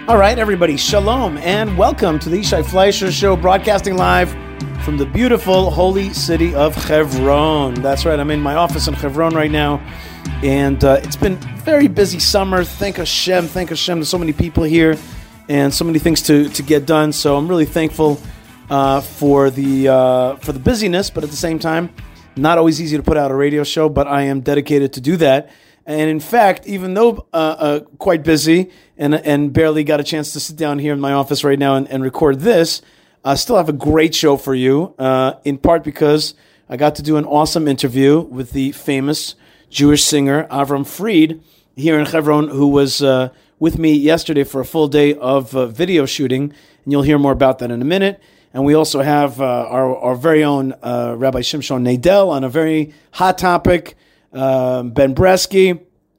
All right, everybody, shalom, and welcome to the Yishai Fleisher Show, broadcasting live from the beautiful holy city of Hebron. That's right, I'm in my office in Hebron right now, and it's been a very busy summer. Thank Hashem, there's so many people here, and so many things to get done, so I'm really thankful for the busyness, but at the same time, not always easy to put out a radio show, but I am dedicated to do that. And in fact, even though quite busy and barely got a chance to sit down here in my office right now and record this, I still have a great show for you, in part because I got to do an awesome interview with the famous Jewish singer Avram Fried here in Hebron, who was with me yesterday for a full day of video shooting, and you'll hear more about that in a minute. And we also have our very own Rabbi Shimshon Nadel on a very hot topic, Ben Bresky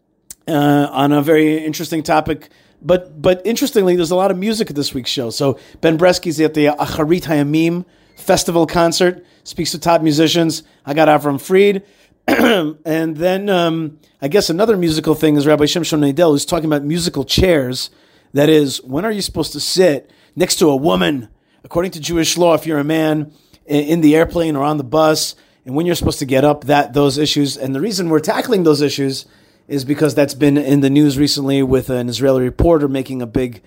on a very interesting topic. But interestingly, there's a lot of music at this week's show. So Ben Bresky's at the Acharit Hayamim Festival concert, speaks to top musicians. I got Avram Fried. And then I guess another musical thing is Rabbi Shimshon Nadel, who's talking about musical chairs. That is, when are you supposed to sit next to a woman? According to Jewish law, if you're a man in the airplane or on the bus, and when you're supposed to get up, those issues. And the reason we're tackling those issues is because that's been in the news recently with an Israeli reporter making a big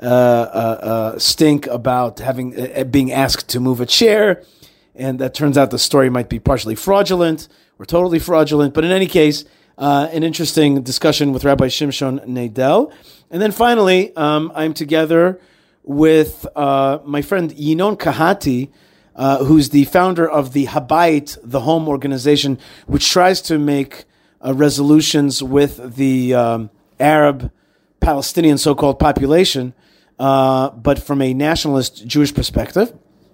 stink about being asked to move a chair, and that turns out the story might be partially fraudulent or totally fraudulent. But in any case, an interesting discussion with Rabbi Shimshon Nadel. And then finally, I'm together with my friend Yinon Kahati, who's the founder of the Habayit, the home organization, which tries to make resolutions with the Arab Palestinian so-called population, but from a nationalist Jewish perspective.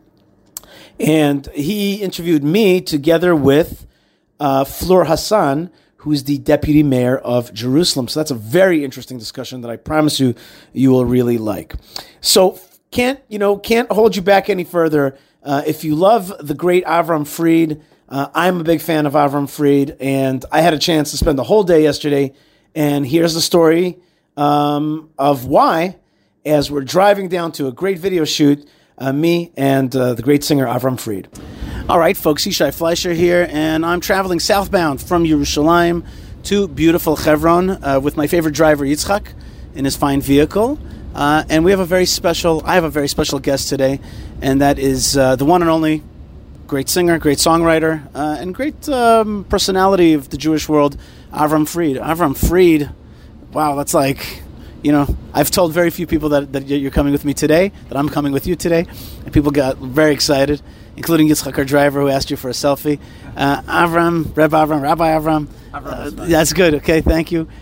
And he interviewed me together with Fleur Hassan, who is the deputy mayor of Jerusalem. So that's a very interesting discussion that I promise you will really like. So can't hold you back any further. If you love the great Avram Fried, I'm a big fan of Avram Fried, and I had a chance to spend the whole day yesterday. And here's the story of why, as we're driving down to a great video shoot, me and the great singer Avram Fried. All right, folks, Yishai Fleisher here, and I'm traveling southbound from Yerushalayim to beautiful Hebron with my favorite driver, Yitzchak, in his fine vehicle. And I have a very special guest today, and that is the one and only great singer, great songwriter, and great personality of the Jewish world, Avram Fried. Avram Fried, wow, that's like, I've told very few people that you're coming with me today, that I'm coming with you today, and people got very excited, including Yitzchak, our driver, who asked you for a selfie. Rabbi Avram. That's good, okay, thank you.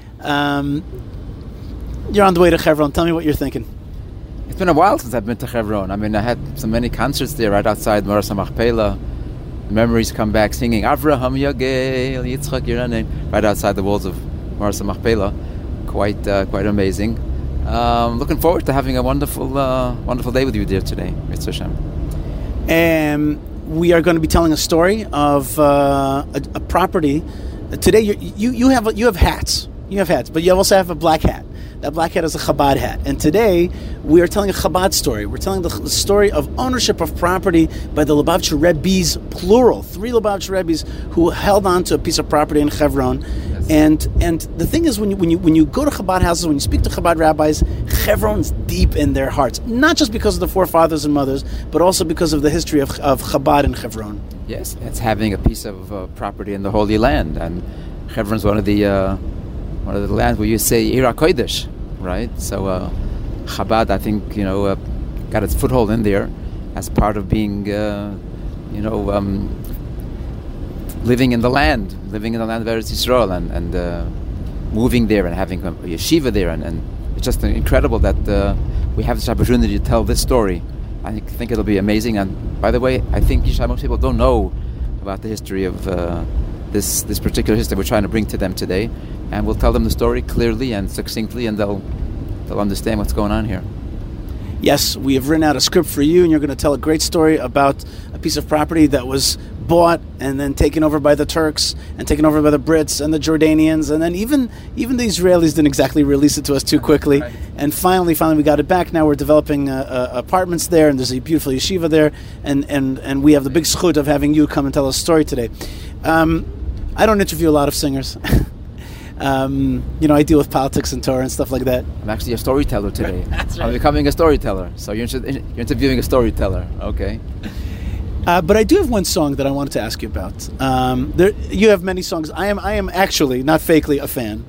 You're on the way to Hebron. Tell me what you're thinking. It's been a while since I've been to Hebron. I mean, I had so many concerts there right outside Maras HaMachpelah. Memories come back singing Avraham Yagel, Yitzchak Yiranen, right outside the walls of Maras HaMachpelah. Quite amazing. Looking forward to having a wonderful day with you there today. Mitzvah Hashem. We are going to be telling a story of a property. Today you have hats. You have hats, but you also have a black hat. That black hat is a Chabad hat. And today, we are telling a Chabad story. We're telling the story of ownership of property by the Lubavitcher Rebbe's, plural, 3 Lubavitcher Rebbe's who held on to a piece of property in Hebron. Yes. And the thing is, when you go to Chabad houses, when you speak to Chabad rabbis, Hebron's deep in their hearts. Not just because of the forefathers and mothers, but also because of the history of Chabad in Hebron. Yes, it's having a piece of property in the Holy Land. And Hebron's one of the lands where you say Ir HaKodesh, right? So Chabad, I think, got its foothold in there as part of being, living in the land of Eretz Yisrael and moving there and having a yeshiva there. And it's just incredible that we have this opportunity to tell this story. I think it'll be amazing. And by the way, I think most people don't know about the history of this particular history we're trying to bring to them today, and we'll tell them the story clearly and succinctly, and they'll understand what's going on here. Yes, we have written out a script for you, and you're going to tell a great story about a piece of property that was bought and then taken over by the Turks and taken over by the Brits and the Jordanians, and then even the Israelis didn't exactly release it to us too quickly. Right. And finally we got it back. Now we're developing apartments there, and there's a beautiful yeshiva there, and we have the big zchut of having you come and tell us a story today. I don't interview a lot of singers. I deal with politics and Torah and stuff like that. I'm actually a storyteller today. That's right. I'm becoming a storyteller. So you're interviewing a storyteller. Okay. But I do have one song that I wanted to ask you about. You have many songs. I am actually, not fakely, a fan.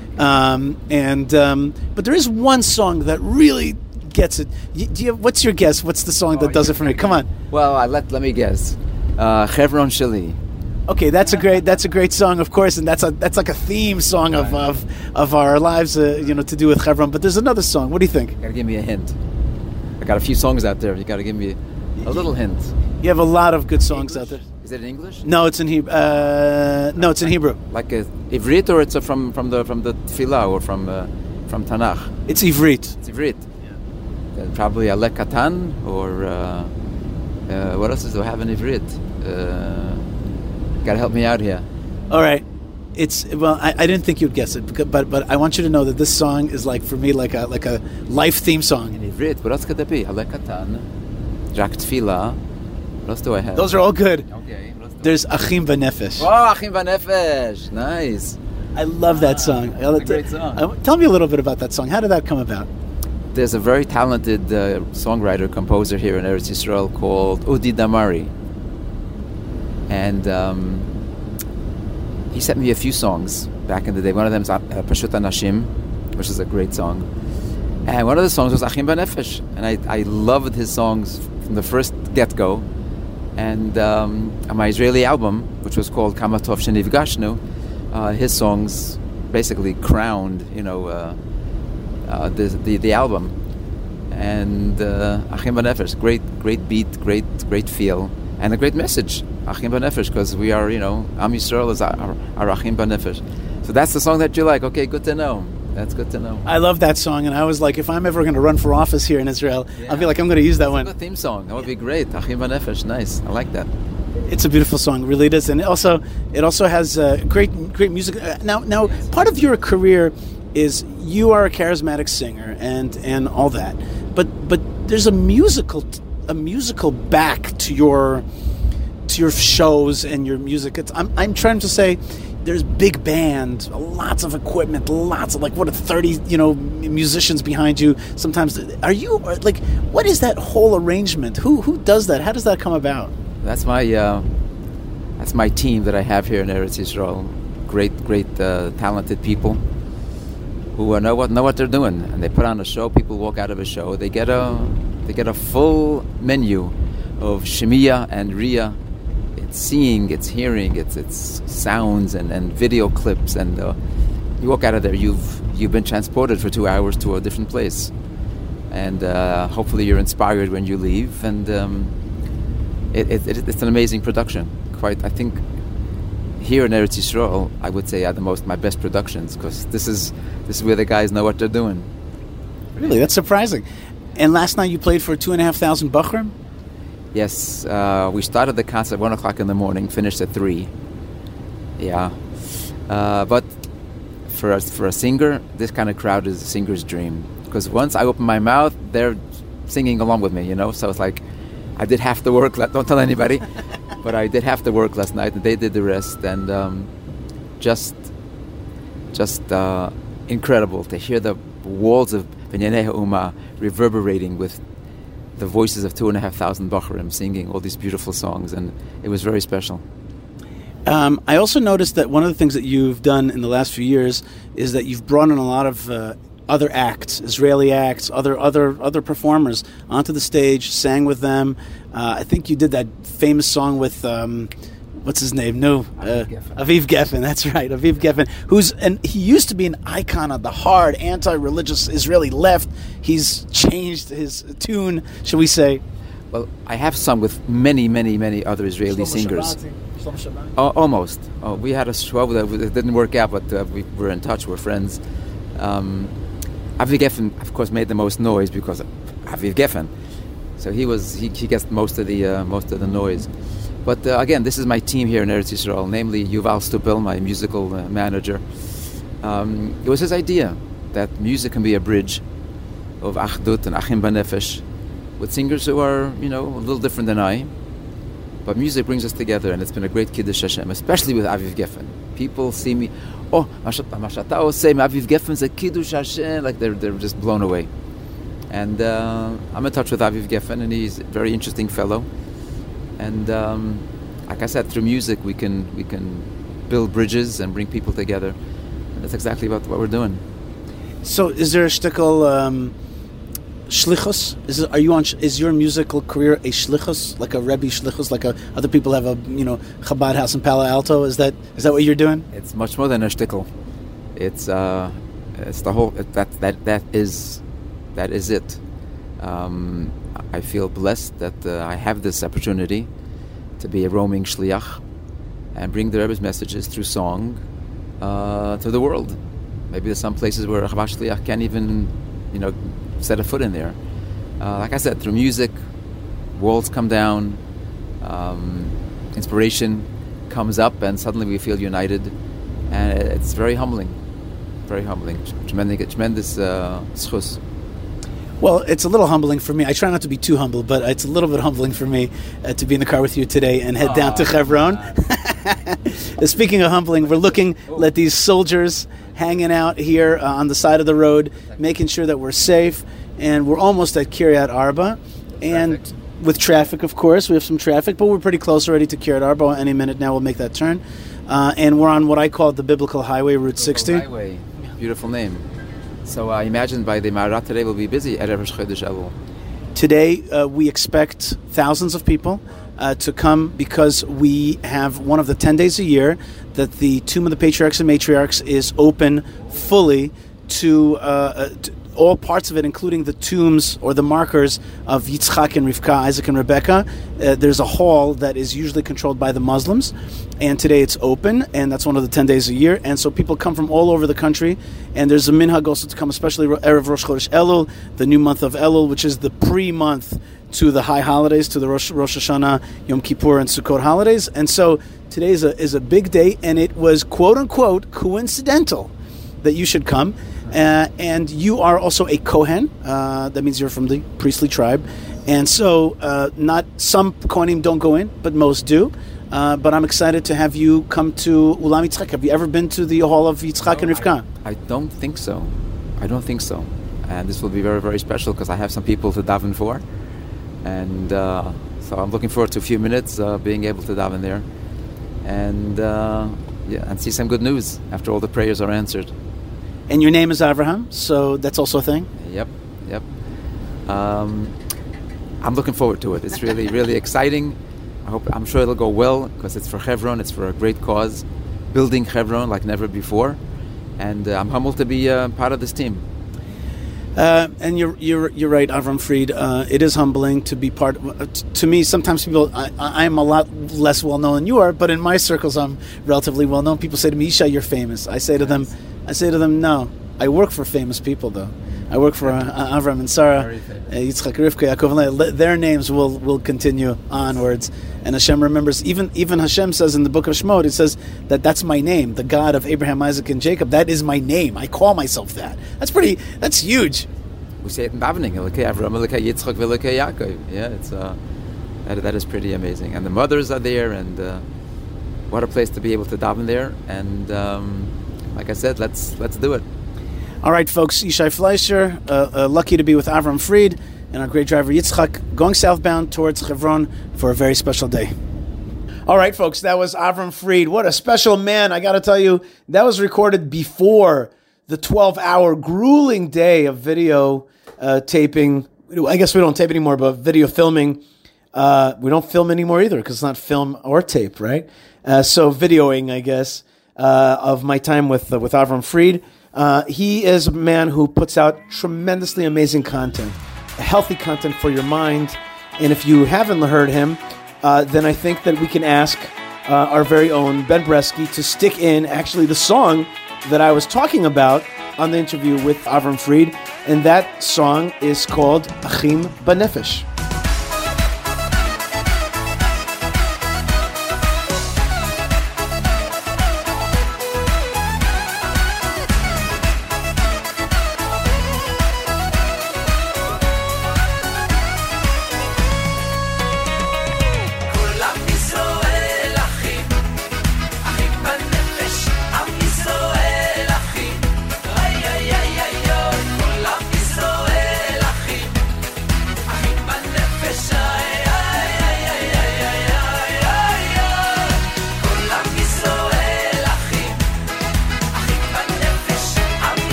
But there is one song that really gets it. What's your guess? What's the song that does it for me? Come on. Well, let me guess. Chevron Shali. Okay, that's a great song, of course, and that's like a theme song of our lives, to do with Chevron. But there's another song. What do you think? You gotta give me a hint. I got a few songs out there. You gotta give me a little hint. You have a lot of good songs out there. Is it in English? No, it's in Hebrew. No, it's in Hebrew. Like a Ivrit, or it's from the Tefillah, or from Tanakh? It's Ivrit. It's Ivrit. Yeah. Probably Alek Katan, or what else do I have in Ivrit? Gotta help me out here. All right. I didn't think you'd guess it, but I want you to know that this song is like, for me, like a life theme song. In Ivrit, what else could that be? Alek Katan, Jak Tefillah. What else do I have? Those are all good. Okay. There's Achim V'Nefesh. Oh, Achim V'Nefesh. Nice. I love that song. It's a great song. Tell me a little bit about that song. How did that come about? There's a very talented songwriter, composer here in Eretz Yisrael called Udi Damari. And he sent me a few songs back in the day. One of them is Pashut Anashim, which is a great song. And one of the songs was Achim B'Nefesh. And I loved his songs from the first get-go. And on my Israeli album, which was called Kama Tov Shenifgashnu, his songs basically crowned, the album. And Achim B'Nefesh, great beat, great feel, and a great message. Achim B'Nefesh, because we are, Am Yisrael is our Achim B'Nefesh. So that's the song that you like. Okay, good to know. That's good to know. I love that song, and I was like, if I'm ever going to run for office here in Israel, I'll be like, I'm going to use that one. The theme song. That would be great. Achim B'Nefesh. Nice. I like that. It's a beautiful song, really it is, and it also has great music. Now, part of your career is you are a charismatic singer and all that, but there's a musical back to your shows and your music. I'm trying to say there's big band, lots of equipment, lots of 30 musicians behind you. Sometimes are you what is that whole arrangement? Who does that? How does that come about? That's my team that I have here in Eretz Yisrael. Great talented people who know what they're doing, and they put on a show. People walk out of a show. They get a full menu of shemiya and riya. It's seeing, it's hearing, it's sounds and video clips, and you walk out of there. You've been transported for 2 hours to a different place, and hopefully you're inspired when you leave. And it's an amazing production. I think here in Eretz Yisrael, I would say are my best productions, because this is where the guys know what they're doing. Really, that's surprising. And last night you played for 2,500 Bachrim? Yes, we started the concert at 1 o'clock in the morning, finished at 3. Yeah, but for a singer, this kind of crowd is a singer's dream, because once I open my mouth, they're singing along with me. So it's like I did half the work. Don't tell anybody, but I did half the work last night, and they did the rest. And just incredible to hear the walls of Binyanei Ha'umah reverberating with the voices of 2,500 Bachrim singing all these beautiful songs, and it was very special. I also noticed that one of the things that you've done in the last few years is that you've brought in a lot of other acts, Israeli acts, other performers onto the stage, sang with them. I think you did that famous song with what's his name? Aviv Geffen. That's right, Aviv Geffen. He used to be an icon of the hard anti-religious Israeli left. He's changed his tune, shall we say? Well, I have sung with many, many, many other Israeli singers. Almost. We had a show that didn't work out, but we were in touch. We're friends. Aviv Geffen, of course, made the most noise because of Aviv Geffen. So he gets most of the noise. But again, this is my team here in Eretz Yisrael, namely Yuval Stupel, my musical manager. It was his idea that music can be a bridge of Achdut and Achim Banefesh with singers who are, a little different than I. But music brings us together, and it's been a great Kiddush Hashem, especially with Aviv Geffen. People see me, Mashatao say Aviv Geffen's a Kiddush Hashem, like they're just blown away. And I'm in touch with Aviv Geffen, and he's a very interesting fellow. And like I said, through music we can build bridges and bring people together. And that's exactly what we're doing. So, is there a shtickle shlichus? Is your musical career a shlichus, like a Rebbe shlichus, like other people have a Chabad house in Palo Alto? Is that what you're doing? It's much more than a shtickle. It's the whole that is it. I feel blessed that I have this opportunity to be a roaming shliach and bring the Rebbe's messages through song to the world. Maybe there's some places where a Chabad shliach can't even, set a foot in there. Like I said, through music, walls come down, inspiration comes up, and suddenly we feel united, and it's very humbling, tremendous schus. Well, it's a little humbling for me. I try not to be too humble, but it's a little bit humbling for me to be in the car with you today and head down to Hebron. Speaking of humbling, we're looking at these soldiers hanging out here on the side of the road, making sure that we're safe, and we're almost at Kiryat Arba. And with traffic, of course, we have some traffic, but we're pretty close already to Kiryat Arba. Any minute now we'll make that turn. And we're on what I call the Biblical Highway, Route 60. Highway, beautiful name. So I imagine by the Ma'arat today we'll be busy at Erev Chodesh Elul. Today we expect thousands of people to come because we have one of the 10 days a year that the Tomb of the Patriarchs and Matriarchs is open fully to all parts of it, including the tombs or the markers of Yitzchak and Rivka, Isaac and Rebecca. There's a hall that is usually controlled by the Muslims, and today it's open, and that's one of the 10 days a year, and so people come from all over the country, and there's a minhag also to come, especially Erev Rosh Chodesh Elul, the new month of Elul, which is the pre-month to the high holidays, to the Rosh Hashanah, Yom Kippur, and Sukkot holidays, and so today is a big day, and it was quote-unquote coincidental that you should come. And you are also a Kohen. That means you're from the priestly tribe. And so not some Kohanim don't go in, but most do. But I'm excited to have you come to Ulam Yitzchak. Have you ever been to the hall of Yitzchak and Rivka? I don't think so. And this will be very, very special because I have some people to daven for. And so I'm looking forward to a few minutes being able to daven there. And and see some good news after all the prayers are answered. And your name is Avraham, so that's also a thing? Yep. I'm looking forward to it. It's really, really exciting. I'm sure it'll go well because it's for Hebron. It's for a great cause, building Hebron like never before. And I'm humbled to be part of this team. And you're right, Avram Fried. It is humbling to be part. To me, sometimes people, I am a lot less well known than you are, but in my circles, I'm relatively well known. People say to me, "Isha, you're famous." I say to them, "No, I work for famous people, though. I work for Avram and Sarah, Yitzchak, Rivka, Yaakov, and their names will continue onwards." And Hashem remembers. Even Hashem says in the book of Shemot, it says that's my name, the God of Abraham, Isaac, and Jacob. That is my name. I call myself that. That's huge. We say it in davening, Elokei Avram, Elokei Yitzchak, Elokei Yaakov. Yeah, it's that is pretty amazing. And the mothers are there, and what a place to be able to daven there. And like I said, let's do it. All right, folks, Yishai Fleischer, lucky to be with Avram Fried and our great driver Yitzchak, going southbound towards Hebron for a very special day. All right, folks, that was Avram Fried. What a special man. I got to tell you, that was recorded before the 12-hour grueling day of video taping. I guess we don't tape anymore, but video filming. We don't film anymore either because it's not film or tape, right? So videoing, I guess, of my time with Avram Fried. He is a man who puts out tremendously amazing content, healthy content for your mind. And if you haven't heard him, then I think that we can ask our very own Ben Bresky to stick in actually the song that I was talking about on the interview with Avram Fried. And that song is called Achim Banefesh.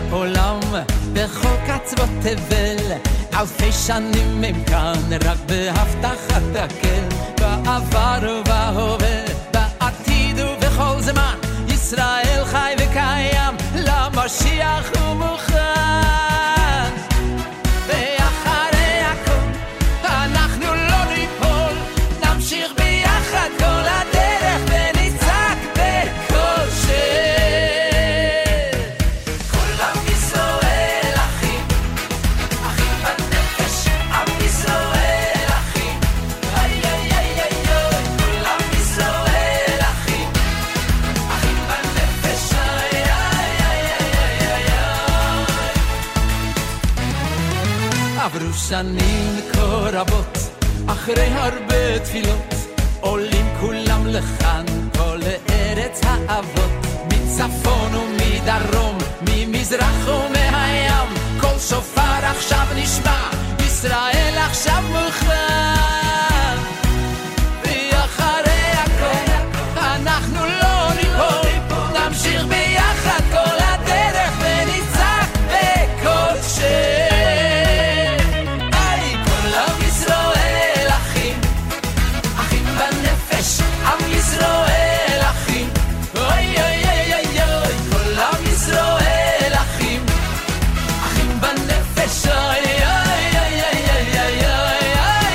עולם בכל קצוות תבל אלפי שנים הם כאן רק בהבטחת הקל בעבר ובהווה בעתיד ובכל זמן ישראל חי וקיים למשיח הוא מוכן ואחרי הכל אנחנו לא ניפול נמשיך ביחד כל הדרך ונצעק בכל כל עם ישראל אחים אחים בנפש עם ישראל אחים איי איי איי איי כל עם ישראל אחים אחים בנפש איי איי איי איי איי עברו שנים כה רבות אחרי הרבה תפילות עולים כולם לכאן כל ארץ האבות מצפון ומדרום ממזרח ומהים כל שופר עכשיו נשמע ישראל עכשיו מוכן ואחרי הכל אנחנו לא ניפול נמשיך ביחד כל הדרך ונצעק בכל איי כל עם ישראל אחים אחים בנפש עם ישראל אחים אוי אוי אוי אוי אוי כל עם ישראל אחים אחים בנפש אוי אוי אוי אוי אוי אוי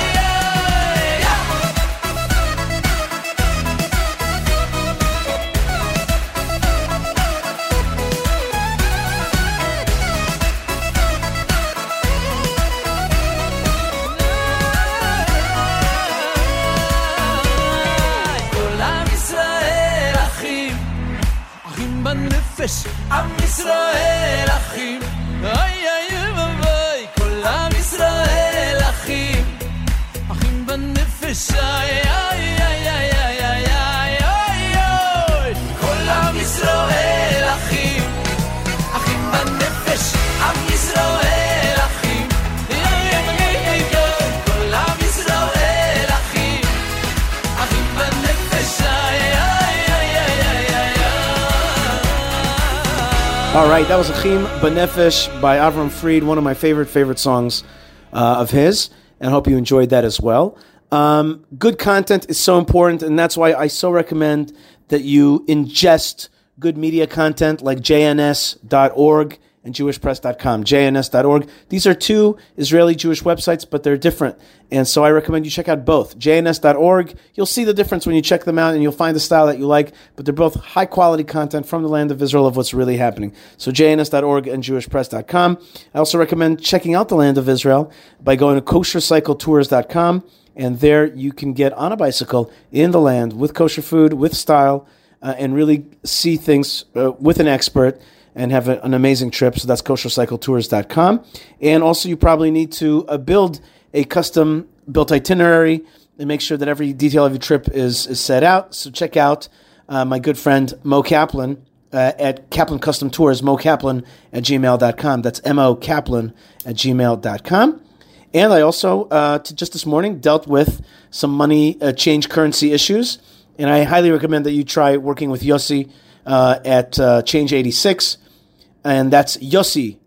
כל עם ישראל אחים אחים בנפש עם ישראל אחים אוי אוי אוי כל עם ישראל אחים אחים בנפש אוי אוי אוי אוי אוי אוי אוי אוי כל עם ישראל אחים אחים בנפש עם ישראל אחים אוי אוי אוי אוי כל עם ישראל אחים אחים בנפש אוי אוי אוי אוי אוי All right, that was Achim B'Nefesh by Avram Fried, one of my favorite songs of his, and I hope you enjoyed that as well. Good content is so important, and that's why I so recommend that you ingest good media content like jns.org and jewishpress.com, jns.org. These are two Israeli Jewish websites, but they're different. And so I recommend you check out both. jns.org, you'll see the difference when you check them out and you'll find the style that you like, but they're both high quality content from the land of Israel of what's really happening. So jns.org and jewishpress.com. I also recommend checking out the land of Israel by going to koshercycletours.com, and there you can get on a bicycle in the land with kosher food, with style, and really see things with an expert and have an amazing trip. So that's koshercycletours.com. And also you probably need to build a custom built itinerary and make sure that every detail of your trip is set out. So check out my good friend Mo Kaplan at Kaplan Custom Tours, mokaplan@gmail.com. That's mokaplan@gmail.com. And I also, just this morning, dealt with some money change currency issues. And I highly recommend that you try working with Yossi at Change86. And that's Yossi,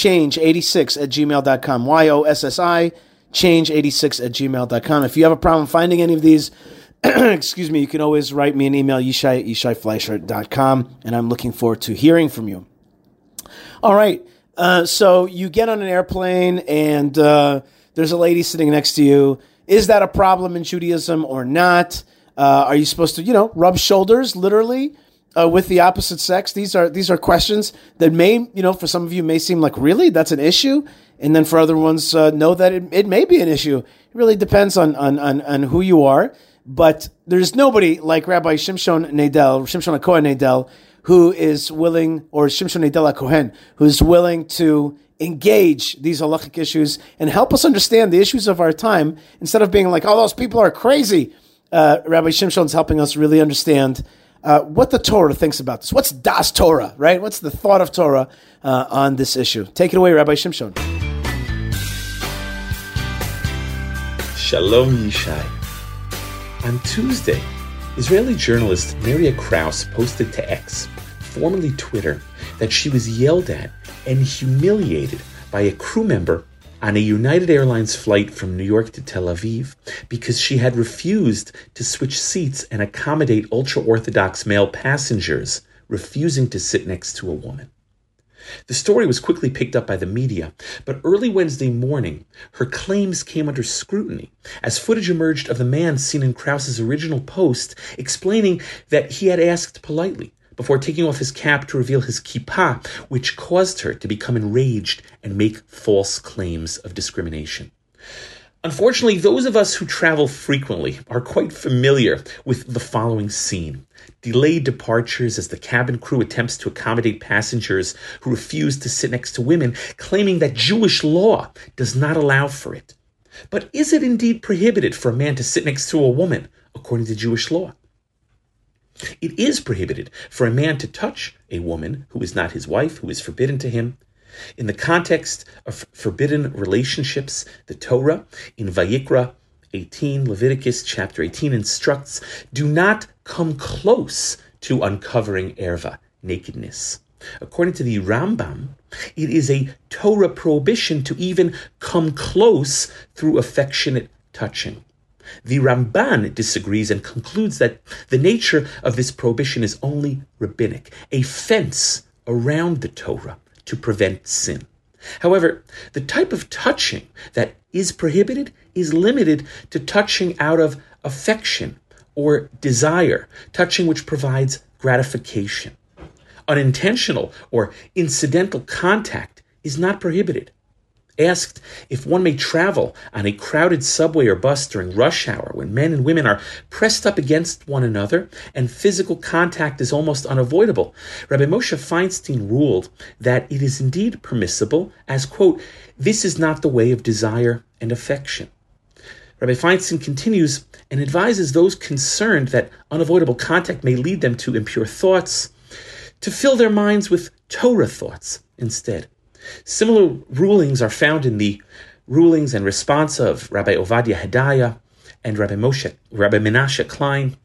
change86@gmail.com. YOSSI, change86@gmail.com. If you have a problem finding any of these, excuse me, you can always write me an email, yishai@yishaifleischer.com, and I'm looking forward to hearing from you. All right, so you get on an airplane, and there's a lady sitting next to you. Is that a problem in Judaism or not? Are you supposed to, rub shoulders, literally, with the opposite sex? These are questions that may, for some of you may seem like, really, that's an issue? And then for other ones, know that it may be an issue. It really depends on who you are. But there's nobody like Rabbi Shimshon HaKohen Nadel, who is willing, or Shimshon Nadel HaKohen, who's willing to engage these halachic issues and help us understand the issues of our time instead of being like, oh, those people are crazy. Rabbi Shimshon's helping us really understand what the Torah thinks about this. What's Das Torah, right? What's the thought of Torah on this issue? Take it away, Rabbi Shimshon. Shalom Yishai. On Tuesday, Israeli journalist Maria Kraus posted to X, formerly Twitter, that she was yelled at and humiliated by a crew member on a United Airlines flight from New York to Tel Aviv because she had refused to switch seats and accommodate ultra-Orthodox male passengers, refusing to sit next to a woman. The story was quickly picked up by the media, but early Wednesday morning, her claims came under scrutiny as footage emerged of the man seen in Krause's original post explaining that he had asked politely before taking off his cap to reveal his kippah, which caused her to become enraged and make false claims of discrimination. Unfortunately, those of us who travel frequently are quite familiar with the following scene. Delayed departures as the cabin crew attempts to accommodate passengers who refuse to sit next to women, claiming that Jewish law does not allow for it. But is it indeed prohibited for a man to sit next to a woman, according to Jewish law? It is prohibited for a man to touch a woman who is not his wife, who is forbidden to him. In the context of forbidden relationships, the Torah in Vayikra 18, Leviticus chapter 18 instructs, do not come close to uncovering erva, nakedness. According to the Rambam, it is a Torah prohibition to even come close through affectionate touching. The Ramban disagrees and concludes that the nature of this prohibition is only rabbinic, a fence around the Torah to prevent sin. However, the type of touching that is prohibited is limited to touching out of affection or desire, touching which provides gratification. Unintentional or incidental contact is not prohibited. Asked if one may travel on a crowded subway or bus during rush hour when men and women are pressed up against one another and physical contact is almost unavoidable, Rabbi Moshe Feinstein ruled that it is indeed permissible as, quote, this is not the way of desire and affection. Rabbi Feinstein continues and advises those concerned that unavoidable contact may lead them to impure thoughts to fill their minds with Torah thoughts instead. Similar rulings are found in the rulings and response of Rabbi Ovadia Hedaya and Rabbi Menashe Klein.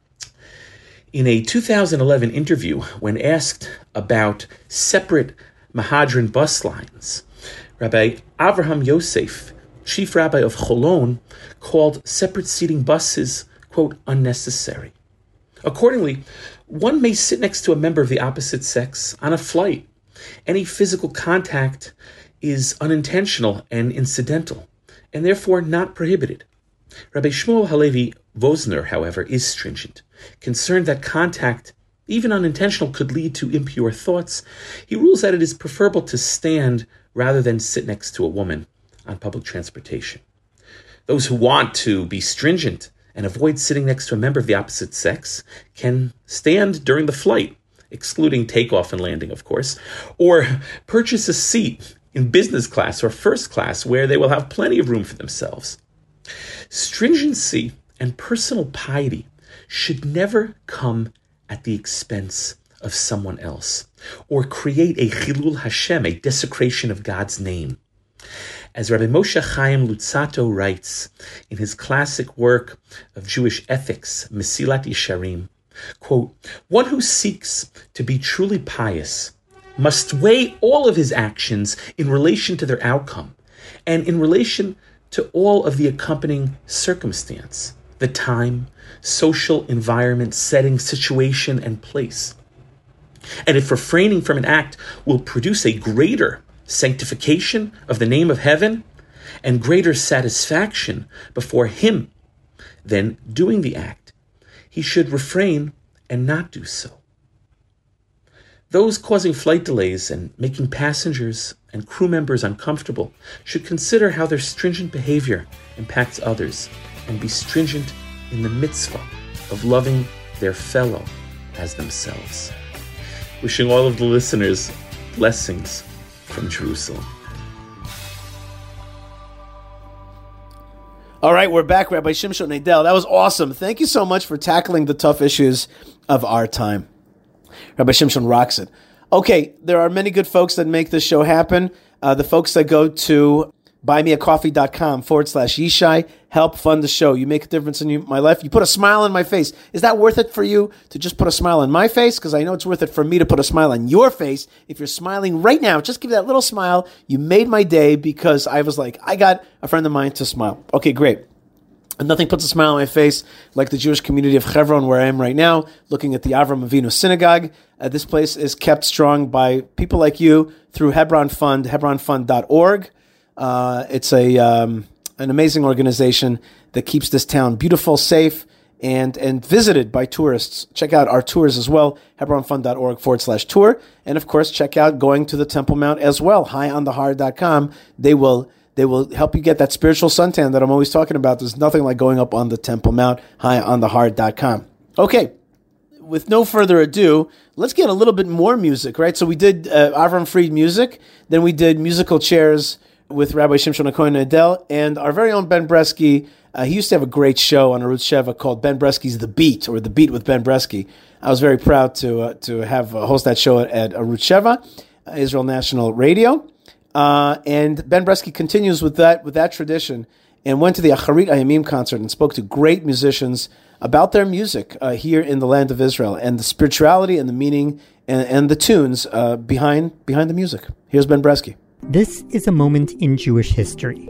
In a 2011 interview, when asked about separate Mahadran bus lines, Rabbi Avraham Yosef, chief rabbi of Cholon, called separate seating buses, quote, unnecessary. Accordingly, one may sit next to a member of the opposite sex on a flight. Any physical contact is unintentional and incidental, and therefore not prohibited. Rabbi Shmuel Halevi Vosner, however, is stringent. Concerned that contact, even unintentional, could lead to impure thoughts, he rules that it is preferable to stand rather than sit next to a woman on public transportation. Those who want to be stringent and avoid sitting next to a member of the opposite sex can stand during the flight, excluding takeoff and landing, of course, or purchase a seat in business class or first class where they will have plenty of room for themselves. Stringency and personal piety should never come at the expense of someone else or create a Chilul Hashem, a desecration of God's name. As Rabbi Moshe Chaim Luzzatto writes in his classic work of Jewish ethics, Mesilat Yesharim, quote, one who seeks to be truly pious must weigh all of his actions in relation to their outcome and in relation to all of the accompanying circumstance, the time, social environment, setting, situation, and place. And if refraining from an act will produce a greater sanctification of the name of heaven and greater satisfaction before him than doing the act, he should refrain and not do so. Those causing flight delays and making passengers and crew members uncomfortable should consider how their stringent behavior impacts others and be stringent in the mitzvah of loving their fellow as themselves. Wishing all of the listeners blessings from Jerusalem. All right, we're back, Rabbi Shimshon Nadel. That was awesome. Thank you so much for tackling the tough issues of our time. Rabbi Shimshon rocks it. Okay, there are many good folks that make this show happen. The folks that go to buymeacoffee.com/Yishai. Help fund the show. You make a difference in my life. You put a smile on my face. Is that worth it for you to just put a smile on my face? Because I know it's worth it for me to put a smile on your face. If you're smiling right now, just give that little smile. You made my day because I was like, I got a friend of mine to smile. Okay, great. And nothing puts a smile on my face like the Jewish community of Hebron, where I am right now, looking at the Avram Avinu Synagogue. This place is kept strong by people like you through Hebron Fund, hebronfund.org. It's an amazing organization that keeps this town beautiful, safe, and visited by tourists. Check out our tours as well, hebronfund.org/tour. And of course, check out Going to the Temple Mount as well, highonthehar.com. They will help you get that spiritual suntan that I'm always talking about. There's nothing like going up on the Temple Mount, highonthehar.com. Okay, with no further ado, let's get a little bit more music, right? So we did Avram Fried music, then we did musical chairs with Rabbi Shimshon HaKohen Adel, and our very own Ben Bresky. He used to have a great show on Arutz Sheva called Ben Bresky's The Beat, or The Beat with Ben Bresky. I was very proud to have host that show at Arutz Sheva, Israel National Radio. And Ben Bresky continues with that tradition and went to the Acharit Hayamim concert and spoke to great musicians about their music here in the land of Israel and the spirituality and the meaning and the tunes behind the music. Here's Ben Bresky. This is a moment in Jewish history.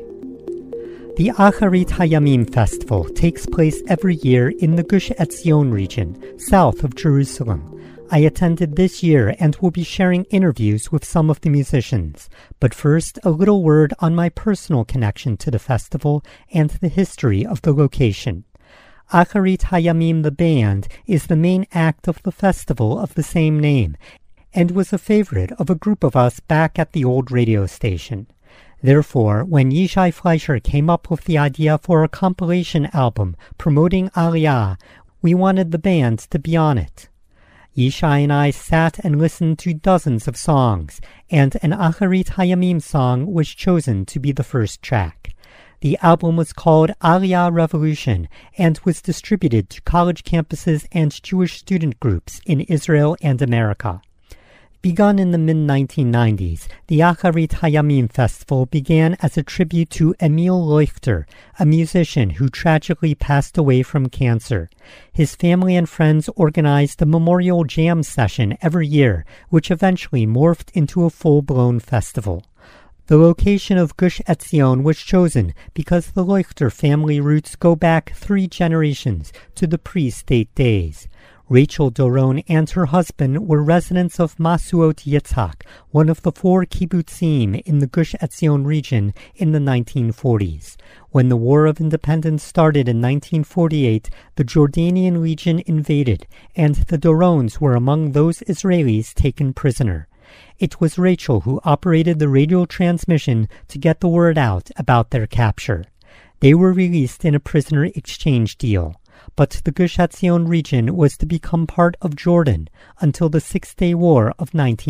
The Acharit Hayamim Festival takes place every year in the Gush Etzion region, south of Jerusalem. I attended this year and will be sharing interviews with some of the musicians. But first, a little word on my personal connection to the festival and the history of the location. Acharit Hayamim, the band, is the main act of the festival of the same name, and was a favorite of a group of us back at the old radio station. Therefore, when Yishai Fleischer came up with the idea for a compilation album promoting Aliyah, we wanted the band to be on it. Yishai and I sat and listened to dozens of songs, and an Acharit Hayamim song was chosen to be the first track. The album was called Aliyah Revolution and was distributed to college campuses and Jewish student groups in Israel and America. Begun in the mid-1990s, the Acharit Hayamim Festival began as a tribute to Emil Leuchter, a musician who tragically passed away from cancer. His family and friends organized a memorial jam session every year, which eventually morphed into a full-blown festival. The location of Gush Etzion was chosen because the Leuchter family roots go back 3 generations to the pre-state days. Rachel Doron and her husband were residents of Masuot Yitzhak, one of the 4 kibbutzim in the Gush Etzion region in the 1940s. When the War of Independence started in 1948, the Jordanian Legion invaded, and the Dorons were among those Israelis taken prisoner. It was Rachel who operated the radio transmission to get the word out about their capture. They were released in a prisoner exchange deal. But the Gush Etzion region was to become part of Jordan until the Six-Day War of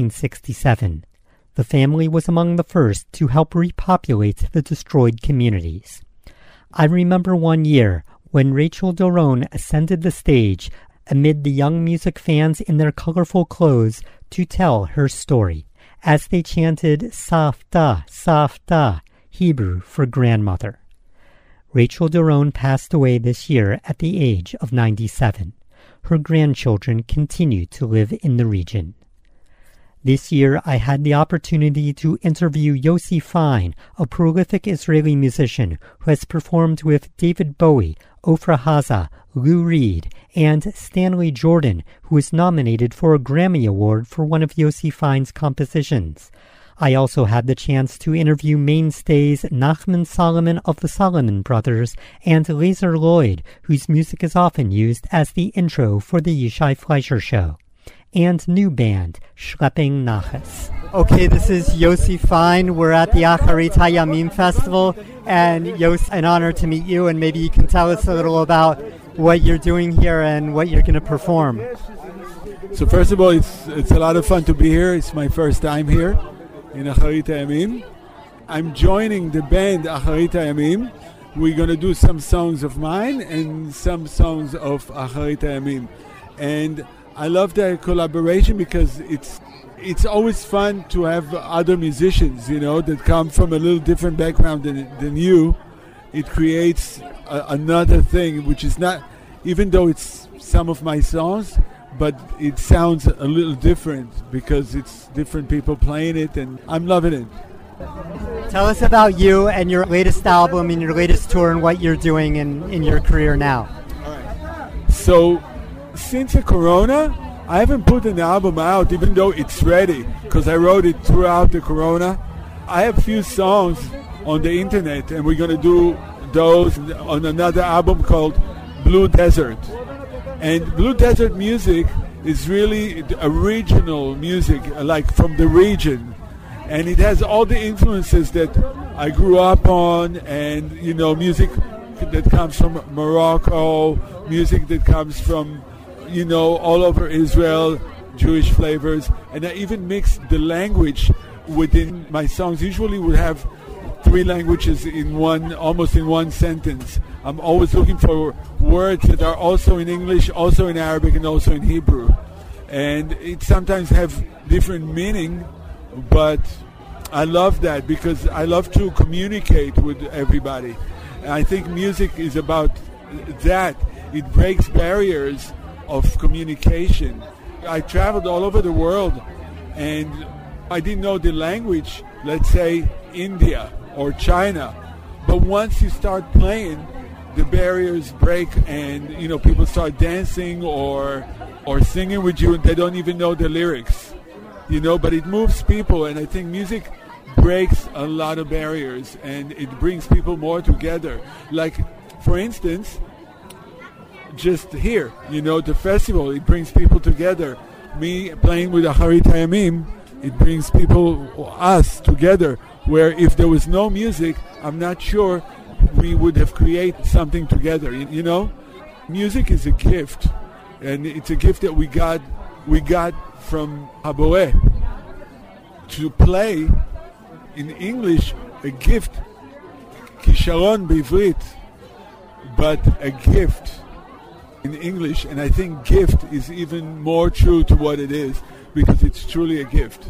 1967. The family was among the first to help repopulate the destroyed communities. I remember one year when Rachel Doron ascended the stage amid the young music fans in their colorful clothes to tell her story, as they chanted Savta, Savta, Hebrew for grandmother. Rachel Doron passed away this year at the age of 97. Her grandchildren continue to live in the region. This year, I had the opportunity to interview Yossi Fine, a prolific Israeli musician who has performed with David Bowie, Ofra Haza, Lou Reed, and Stanley Jordan, who was nominated for a Grammy Award for one of Yossi Fine's compositions. I also had the chance to interview mainstays Nachman Solomon of the Solomon Brothers and Lazer Lloyd, whose music is often used as the intro for the Yishai Fleischer Show. And new band, Schlepping Naches. Okay, this is Yossi Fine. We're at the Acharit Hayamim Festival, and Yossi, an honor to meet you, and maybe you can tell us a little about what you're doing here and what you're going to perform. So first of all, it's a lot of fun to be here. It's my first time here in Acharit Hayamim. I'm joining the band Acharit Hayamim. We're going to do some songs of mine and some songs of Acharit Hayamim. And I love the collaboration because it's it's always fun to have other musicians, that come from a little different background than you. It creates another thing, which is not, even though it's some of my songs, but it sounds a little different because it's different people playing it, and I'm loving it. Tell us about you and your latest album and your latest tour and what you're doing in your career now. All right. So, since the Corona, I haven't put an album out, even though it's ready, because I wrote it throughout the Corona. I have a few songs on the internet, and we're going to do those on another album called Blue Desert. And Blue Desert music is really original music, like from the region. And it has all the influences that I grew up on, and, music that comes from Morocco, music that comes from, all over Israel, Jewish flavors. And I even mixed the language within my songs. Usually would have 3 languages almost in one sentence. I'm always looking for words that are also in English, also in Arabic, and also in Hebrew. And it sometimes have different meaning, but I love that because I love to communicate with everybody. And I think music is about that. It breaks barriers of communication. I traveled all over the world, and I didn't know the language, let's say India or China. But once you start playing, the barriers break, and people start dancing or singing with you, and they don't even know the lyrics. But it moves people, and I think music breaks a lot of barriers, and it brings people more together. Like, for instance, just here, the festival, it brings people together. Me playing with Acharit Hayamim, it brings us together, where if there was no music, I'm not sure we would have created something together. Music is a gift, and it's a gift that we got from Haboreh. To play in English, a gift, kisharon b'ivrit, but a gift in English, and I think gift is even more true to what it is, because it's truly a gift.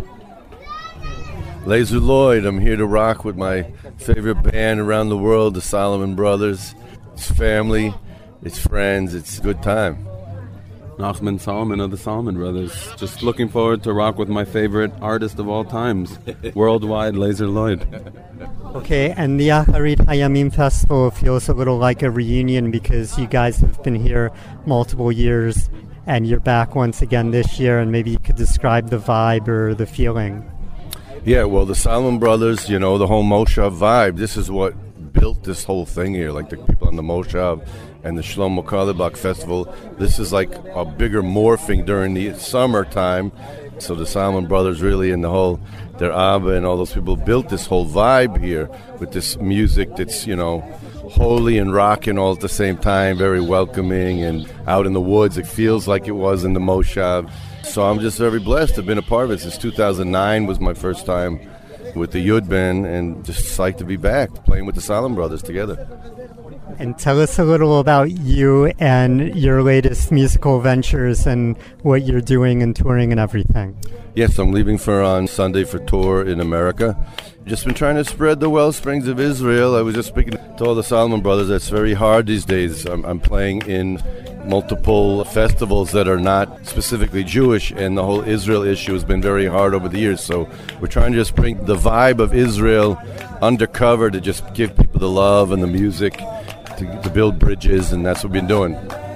Lazer Lloyd, I'm here to rock with my favorite band around the world, the Solomon Brothers. It's family, it's friends, it's a good time. Nachman Solomon of the Solomon Brothers. Just looking forward to rock with my favorite artist of all times, worldwide, Lazer Lloyd. Okay, and the Acharit Hayamim Festival feels a little like a reunion because you guys have been here multiple years and you're back once again this year, and maybe you could describe the vibe or the feeling. Yeah, well, the Solomon Brothers, the whole Moshav vibe, this is what built this whole thing here, like the people on the Moshav and the Shlomo Carlebach Festival. This is like a bigger morphing during the summertime. So the Solomon Brothers really, and their Abba and all those people built this whole vibe here with this music that's, holy and rocking all at the same time, very welcoming, and out in the woods. It feels like it was in the Moshav. So I'm just very blessed to have been a part of it. Since 2009 was my first time with the Yud Band, and just psyched to be back playing with the Solomon Brothers together. And tell us a little about you and your latest musical ventures and what you're doing and touring and everything. Yes, I'm leaving on Sunday for tour in America. Just been trying to spread the well springs of Israel. I was just speaking to all the Solomon Brothers. It's very hard these days. I'm playing in multiple festivals that are not specifically Jewish, and the whole Israel issue has been very hard over the years. So we're trying to just bring the vibe of Israel undercover to just give people the love and the music, to build bridges, and that's what we've been doing.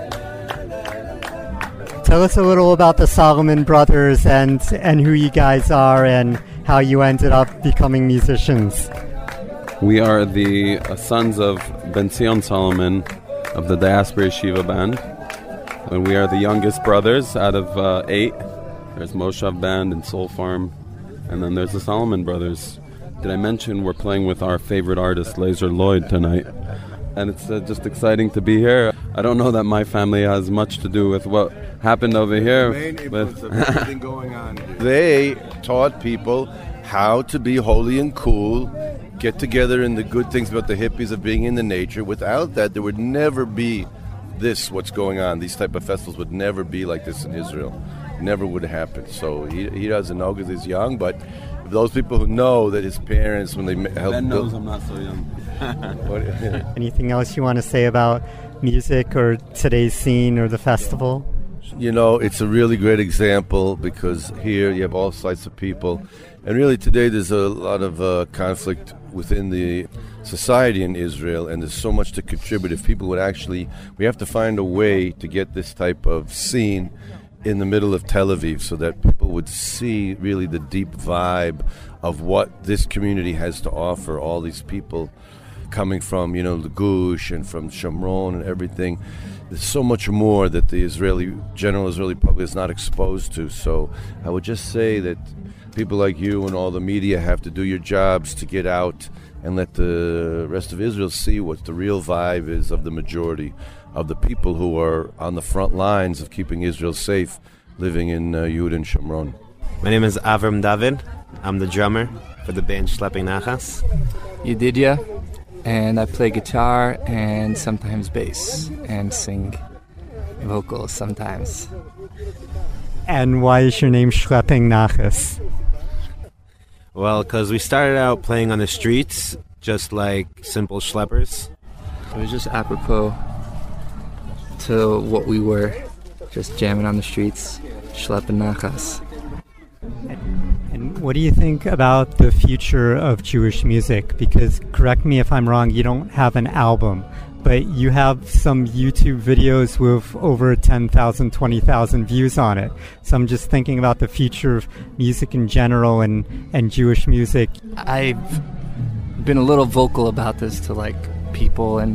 Tell us a little about the Solomon Brothers and who you guys are and how you ended up becoming musicians. We are the sons of Ben Zion Solomon of the Diaspora Yeshiva Band, and we are the youngest brothers out of 8. There's Moshav Band and Soul Farm, and then there's the Solomon Brothers. Did I mention we're playing with our favorite artist, Lazer Lloyd, tonight? And it's just exciting to be here. I don't know that my family has much to do with what happened over here. Main influence of everything going on here. They taught people how to be holy and cool, get together in the good things about the hippies of being in the nature. Without that, there would never be what's going on. These type of festivals would never be like this in Israel. never would happen. So he doesn't know because he's young, but those people who know that his parents, when they helped... Ben knows I'm not so young. Anything else you want to say about music or today's scene or the festival? You know, it's a really great example because here you have all sorts of people. And really today there's a lot of conflict within the society in Israel, and there's so much to contribute. If people would actually... We have to find a way to get this type of scene in the middle of Tel Aviv so that people would see really the deep vibe of what this community has to offer. All these people coming from, you know, the Gush and from Shomron and everything. There's so much more that the general Israeli public is not exposed to. So I would just say that people like you and all the media have to do your jobs to get out and let the rest of Israel see what the real vibe is of the majority of the people who are on the front lines of keeping Israel safe, living in Yehud and Shomron. My name is Avram David. I'm the drummer for the band Schlepping Nachas. Yedidia, and I play guitar and sometimes bass and sing vocals sometimes. And why is your name Schlepping Nachas? Well, because we started out playing on the streets, just like simple schleppers. It was just apropos to what we were, just jamming on the streets, schlepping nachas. And what do you think about the future of Jewish music? Because, correct me if I'm wrong, you don't have an album, but you have some YouTube videos with over 10,000, 20,000 views on it. So I'm just thinking about the future of music in general and Jewish music. I've been a little vocal about this to like people, and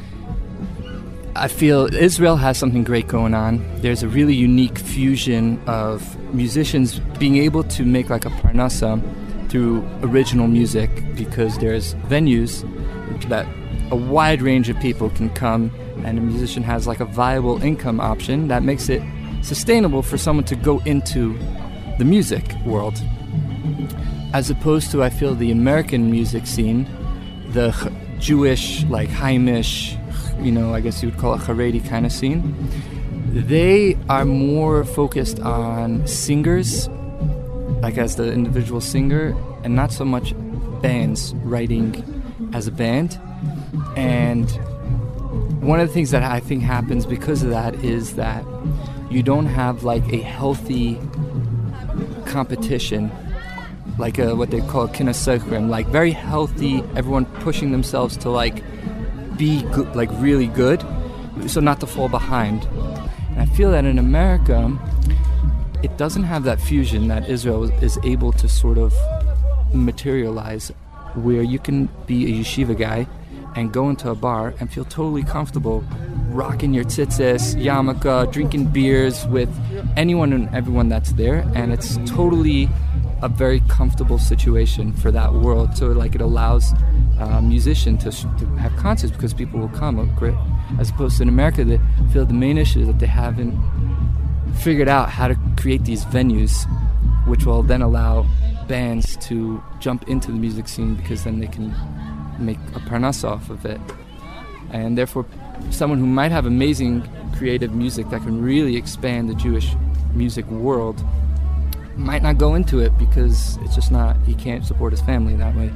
I feel Israel has something great going on. There's a really unique fusion of musicians being able to make like a parnasa through original music, because there's venues that a wide range of people can come, and a musician has like a viable income option that makes it sustainable for someone to go into the music world. As opposed to, I feel, the American music scene, the Jewish, like Haimish, you know, I guess you would call it Haredi kind of scene. They are more focused on singers, like as the individual singer, and not so much bands writing as a band. And one of the things that I think happens because of that is that you don't have like a healthy competition, like what they call kinasokrim, like very healthy, everyone pushing themselves to like be good, like really good, so not to fall behind. And I feel that in America, it doesn't have that fusion that Israel is able to sort of materialize, where you can be a yeshiva guy and go into a bar and feel totally comfortable rocking your tzitzis, yarmulke, drinking beers with anyone and everyone that's there, and it's totally a very comfortable situation for that world. So like it allows musicians to have concerts because people will come, as opposed to in America, they feel the main issue is that they haven't figured out how to create these venues, which will then allow bands to jump into the music scene, because then they can make a parnas off of it. And therefore, someone who might have amazing creative music that can really expand the Jewish music world might not go into it because it's just not, he can't support his family that way.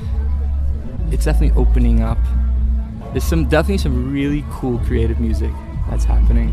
It's definitely opening up. There's definitely some really cool creative music that's happening.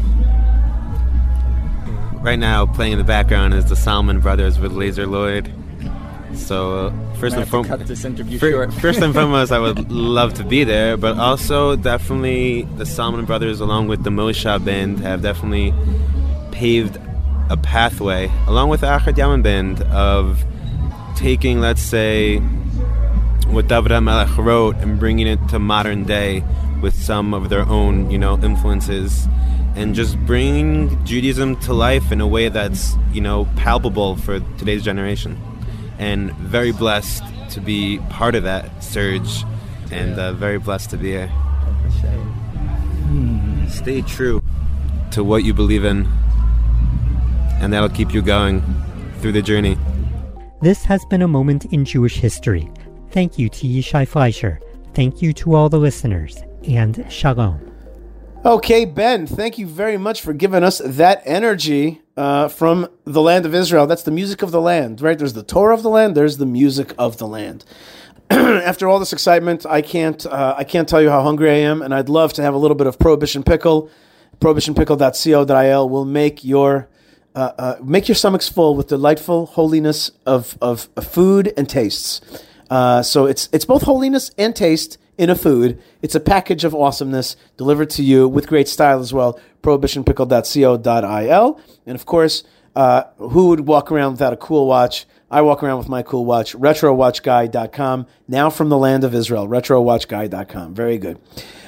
Right now, playing in the background is the Salmon Brothers with Laser Lloyd. So first and foremost, I would love to be there, but also definitely the Salmon Brothers, along with the Moshe Band, have definitely paved a pathway, along with the Achad Yaman Band, of taking, let's say, what David HaMelech wrote and bringing it to modern day with some of their own, influences, and just bringing Judaism to life in a way that's, palpable for today's generation. And very blessed to be part of that surge, and very blessed to be here. Stay true to what you believe in, and that'll keep you going through the journey. This has been a moment in Jewish history. Thank you to Yishai Fleischer. Thank you to all the listeners, and shalom. Okay, Ben, thank you very much for giving us that energy. from the land of Israel. That's the music of the land, right? There's the Torah of the land. There's the music of the land. After all this excitement, I can't tell you how hungry I am, and I'd love to have a little bit of Prohibition Pickle. Prohibitionpickle.co.il will make your stomachs full with delightful holiness of food and tastes. So it's both holiness and taste in a food. It's a package of awesomeness delivered to you with great style as well. Prohibitionpickle.co.il. And of course, who would walk around without a cool watch? I walk around with my cool watch, RetroWatchGuy.com, now from the land of Israel, RetroWatchGuy.com. Very good.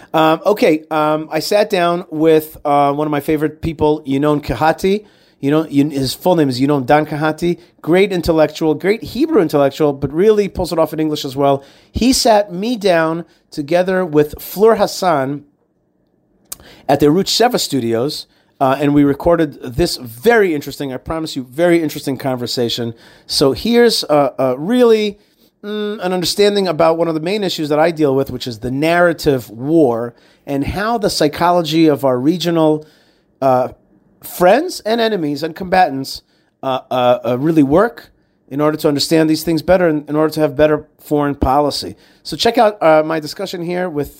I sat down with one of my favorite people, Yinon Kehati. His full name is Yinon Dan Kehati. Great intellectual, great Hebrew intellectual, but really pulls it off in English as well. He sat me down together with Fleur Hassan at the Arutz Sheva Studios, and we recorded this very interesting, I promise you, very interesting conversation. So here's really an understanding about one of the main issues that I deal with, which is the narrative war, and how the psychology of our regional friends and enemies and combatants really work in order to understand these things better, and in order to have better foreign policy. So check out my discussion here with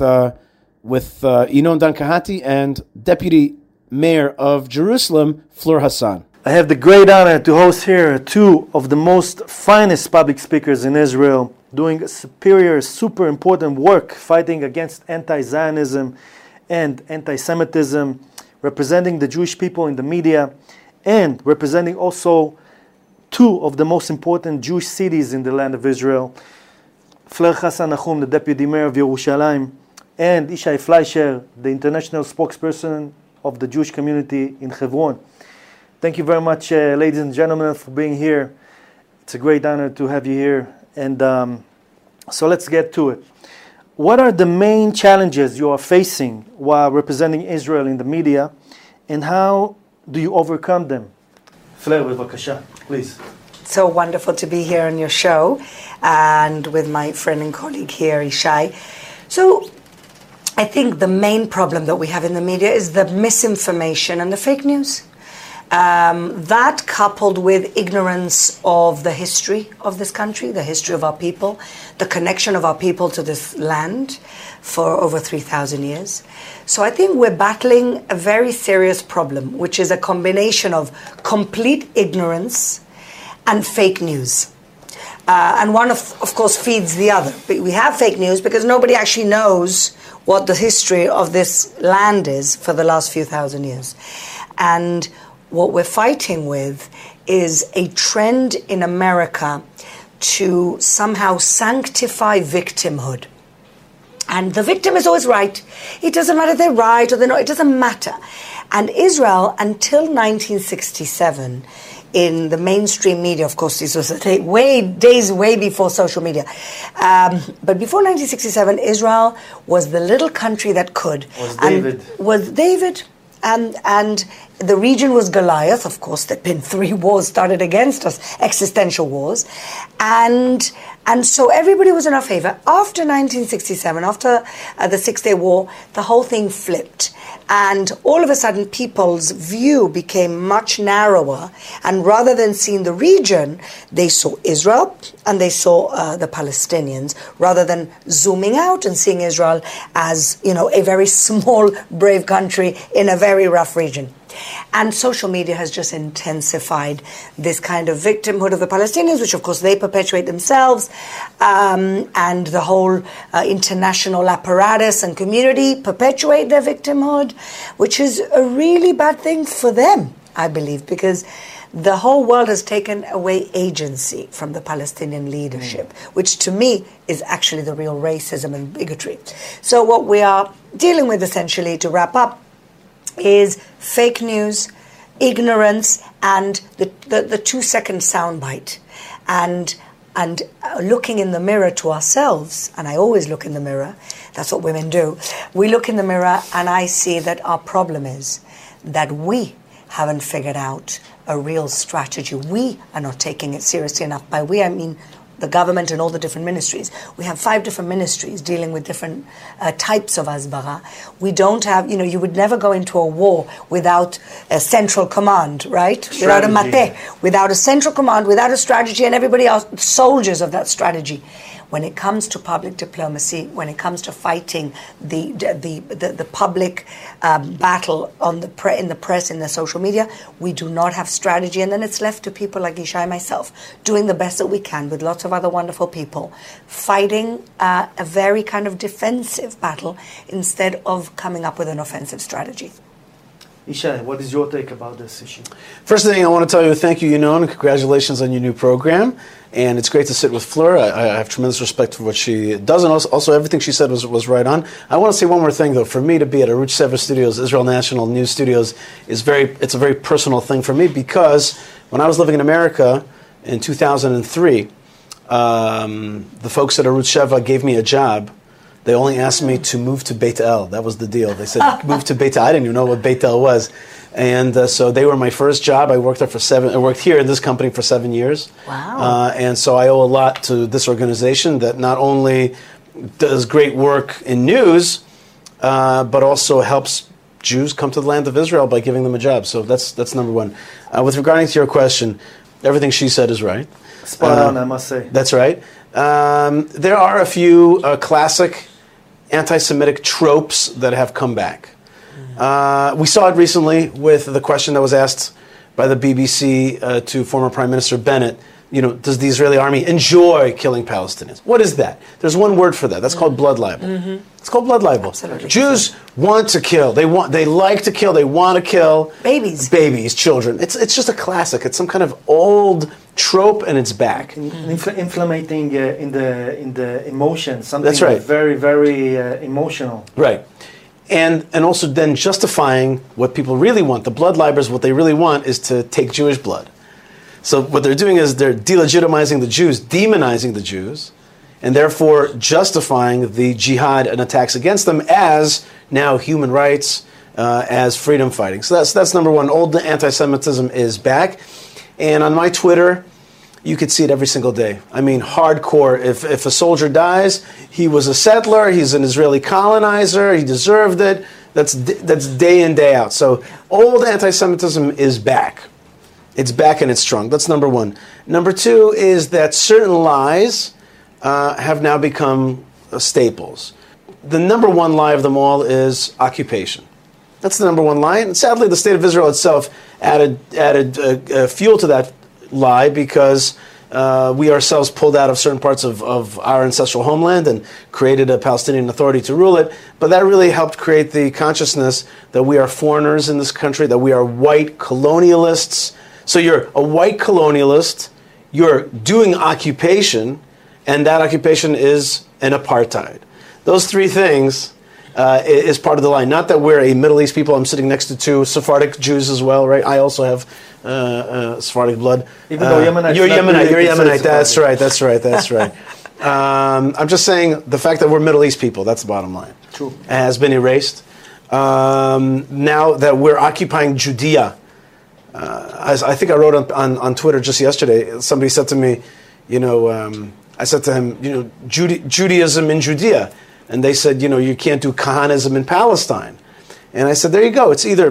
Yinon Dan Kehati and Deputy Mayor of Jerusalem, Fleur Hassan. I have the great honor to host here two of the most finest public speakers in Israel, doing superior, super important work fighting against anti-Zionism and anti-Semitism, representing the Jewish people in the media, and representing also two of the most important Jewish cities in the land of Israel. Fleur Hassan Nachum, the Deputy Mayor of Yerushalayim, and Ishai Fleischer, the international spokesperson of the Jewish community in Hebron. Thank you very much, ladies and gentlemen, for being here. It's a great honor to have you here. And so let's get to it. What are the main challenges you are facing while representing Israel in the media, and how do you overcome them? Fleur, bevakasha, please. So wonderful to be here on your show, and with my friend and colleague here, Ishai. So I think the main problem that we have in the media is the misinformation and the fake news. That coupled with ignorance of the history of this country, the history of our people, the connection of our people to this land for over 3,000 years. So I think we're battling a very serious problem, which is a combination of complete ignorance and fake news. And one, of course, feeds the other. But we have fake news because nobody actually knows what the history of this land is for the last few thousand years. And what we're fighting with is a trend in America to somehow sanctify victimhood. And the victim is always right. It doesn't matter if they're right or they're not. It doesn't matter. And Israel, until 1967, in the mainstream media, of course, this was days way before social media. But before 1967, Israel was the little country that could. Was David. And the region was Goliath, of course. There'd been 3 wars started against us, existential wars. And so everybody was in our favor. After 1967, after the Six-Day War, the whole thing flipped. And all of a sudden, people's view became much narrower. And rather than seeing the region, they saw Israel and they saw the Palestinians, rather than zooming out and seeing Israel as, a very small, brave country in a very rough region. And social media has just intensified this kind of victimhood of the Palestinians, which of course they perpetuate themselves, and the whole international apparatus and community perpetuate their victimhood, which is a really bad thing for them, I believe, because the whole world has taken away agency from the Palestinian leadership, which to me is actually the real racism and bigotry. So what we are dealing with, essentially, to wrap up, is fake news, ignorance, and the 2-second soundbite, and looking in the mirror to ourselves. And I always look in the mirror. That's what women do. We look in the mirror, and I see that our problem is that we haven't figured out a real strategy. We are not taking it seriously enough. By we, I mean the government and all the different ministries. We have 5 different ministries dealing with different types of Hasbara. We don't have, you would never go into a war without a central command, right? Strategy. Without a mate, without a central command, without a strategy, and everybody else, soldiers of that strategy. When it comes to public diplomacy, when it comes to fighting the public battle in the press, in the social media, we do not have strategy, and then it's left to people like Yishai and myself doing the best that we can with lots of other wonderful people, fighting a very kind of defensive battle instead of coming up with an offensive strategy. Yishai, what is your take about this issue? First thing I want to tell you, thank you, Yinon, and congratulations on your new program. And it's great to sit with Fleur. I have tremendous respect for what she does, and also everything she said was right on. I want to say one more thing, though. For me to be at Arutz 7 Studios, Israel National News Studios, it's a very personal thing for me, because when I was living in America in 2003, the folks at Arutz 7 gave me a job. They only asked me to move to Beit El. That was the deal. They said, move to Beit El. I didn't even know what Beit El was. And so they were my first job. I worked there I worked here in this company for 7 years. Wow. And so I owe a lot to this organization that not only does great work in news, but also helps Jews come to the land of Israel by giving them a job. So that's number one. With regarding to your question, everything she said is right. Spot on, I must say. That's right. There are a few classic anti-Semitic tropes that have come back. We saw it recently with the question that was asked by the BBC to former Prime Minister Bennett. Does the Israeli army enjoy killing Palestinians? What is that? There's one word for that. That's called blood libel. Mm-hmm. It's called blood libel. Absolutely. Jews want to kill. They like to kill. They want to kill babies, children. It's just a classic. It's some kind of old trope, and it's back. Inflamming in the emotions. Something That's right. Very, very emotional. Right. And also then justifying what people really want. The blood libelers, what they really want is to take Jewish blood. So what they're doing is they're delegitimizing the Jews, demonizing the Jews, and therefore justifying the jihad and attacks against them as now human rights, as freedom fighting. So that's number one. Old anti-Semitism is back. And on my Twitter, you could see it every single day. I mean, hardcore. If a soldier dies, he was a settler, he's an Israeli colonizer, he deserved it. That's day in, day out. So old anti-Semitism is back. It's back and it's strong. That's number one. Number two is that certain lies have now become staples. The number one lie of them all is occupation. That's the number one lie. And sadly, the State of Israel itself added fuel to that lie, because we ourselves pulled out of certain parts of our ancestral homeland and created a Palestinian Authority to rule it. But that really helped create the consciousness that we are foreigners in this country, that we are white colonialists. So you're a white colonialist, you're doing occupation, and that occupation is an apartheid. Those three things is part of the line. Not that we're a Middle East people. I'm sitting next to 2 Sephardic Jews as well, right? I also have Sephardic blood. Even though Yemenite, you're Yemenite. You're Yemenite. That's right. I'm just saying the fact that we're Middle East people. That's the bottom line. True. Has been erased. Now that we're occupying Judea. I think I wrote on Twitter just yesterday, somebody said to me, I said to him, Judaism in Judea. And they said, you can't do Kahanism in Palestine. And I said, there you go. It's either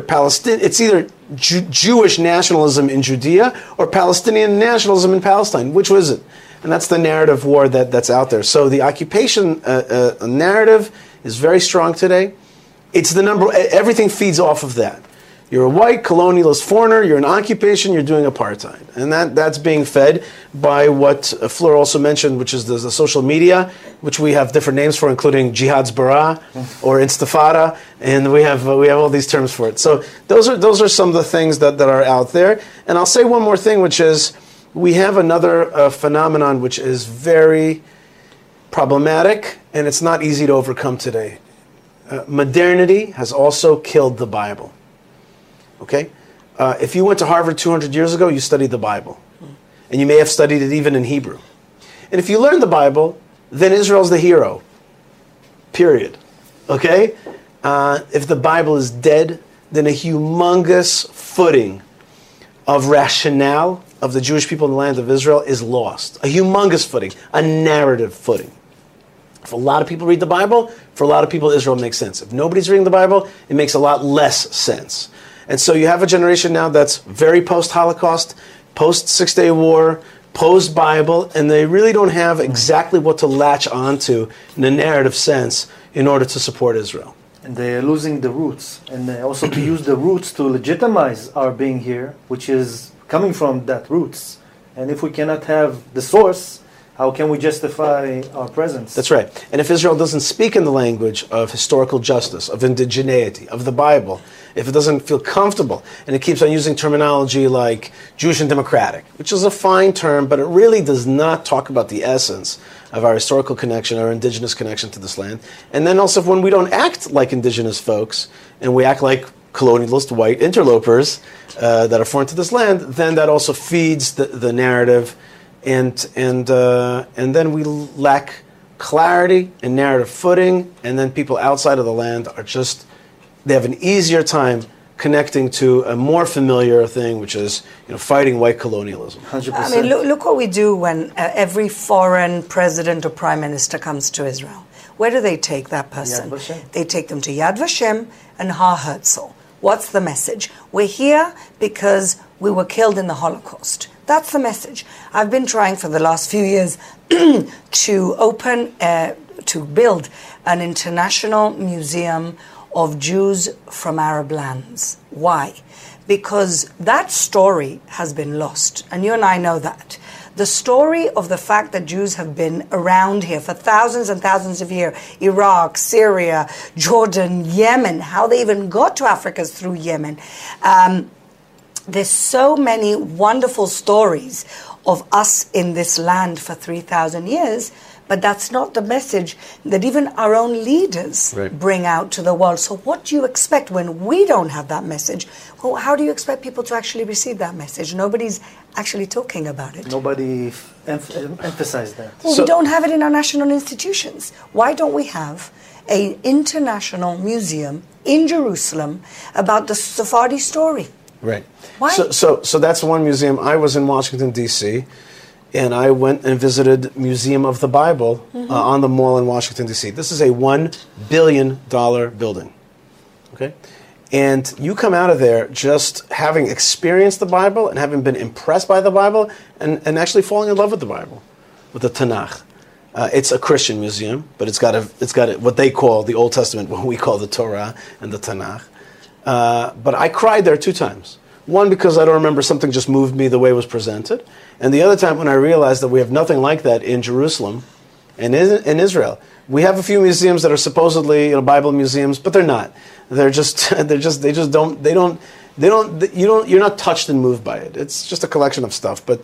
Jewish nationalism in Judea or Palestinian nationalism in Palestine. Which was it? And that's the narrative war that's out there. So the occupation narrative is very strong today. It's the number. Everything feeds off of that. You're a white colonialist foreigner, you're in occupation, you're doing apartheid. And that's being fed by what Fleur also mentioned, which is the social media, which we have different names for, including Jihad's Bara or Intifada, and we have all these terms for it. So those are some of the things that are out there. And I'll say one more thing, which is we have another phenomenon which is very problematic, and it's not easy to overcome today. Modernity has also killed the Bible. Okay? If you went to Harvard 200 years ago, you studied the Bible. And you may have studied it even in Hebrew. And if you learn the Bible, then Israel's the hero. Period. Okay? If the Bible is dead, then a humongous footing of rationale of the Jewish people in the land of Israel is lost. A humongous footing, a narrative footing. If a lot of people read the Bible, for a lot of people, Israel makes sense. If nobody's reading the Bible, it makes a lot less sense. And so you have a generation now that's very post-Holocaust, post-Six-Day War, post-Bible, and they really don't have exactly what to latch onto in a narrative sense in order to support Israel. And they are losing the roots. And also to use the roots to legitimize our being here, which is coming from that roots. And if we cannot have the source, how can we justify our presence? That's right. And if Israel doesn't speak in the language of historical justice, of indigeneity, of the Bible, if it doesn't feel comfortable, and it keeps on using terminology like Jewish and democratic, which is a fine term, but it really does not talk about the essence of our historical connection, our indigenous connection to this land. And then also when we don't act like indigenous folks, and we act like colonialist white interlopers that are foreign to this land, then that also feeds the narrative. And then we lack clarity and narrative footing, and then people outside of the land are just, they have an easier time connecting to a more familiar thing, which is fighting white colonialism. 100%. I mean, look what we do when every foreign president or prime minister comes to Israel. Where do they take that person? Yad Vashem. They take them to Yad Vashem and Har Herzl. What's the message? We're here because we were killed in the Holocaust. That's the message. I've been trying for the last few years to build an international museum of Jews from Arab lands. Why? Because that story has been lost, and you and I know that. The story of the fact that Jews have been around here for thousands and thousands of years, Iraq, Syria, Jordan, Yemen, how they even got to Africa is through Yemen. There's so many wonderful stories of us in this land for 3,000 years, but that's not the message that even our own leaders bring out to the world. So what do you expect when we don't have that message? Well, how do you expect people to actually receive that message? Nobody's actually talking about it. Nobody emphasized that. Well, we don't have it in our national institutions. Why don't we have an international museum in Jerusalem about the Sephardi story? Right. Why? So that's one museum. I was in Washington, D.C., and I went and visited Museum of the Bible on the Mall in Washington, D.C. This is a $1 billion building. Okay? And you come out of there just having experienced the Bible and having been impressed by the Bible and actually falling in love with the Bible, with the Tanakh. It's a Christian museum, but it's got what they call the Old Testament, what we call the Torah and the Tanakh. But I cried there 2 times. One, because I don't remember, something just moved me the way it was presented. And the other time when I realized that we have nothing like that in Jerusalem and in Israel. We have a few museums that are supposedly Bible museums, but they're not. You're not touched and moved by it. It's just a collection of stuff. But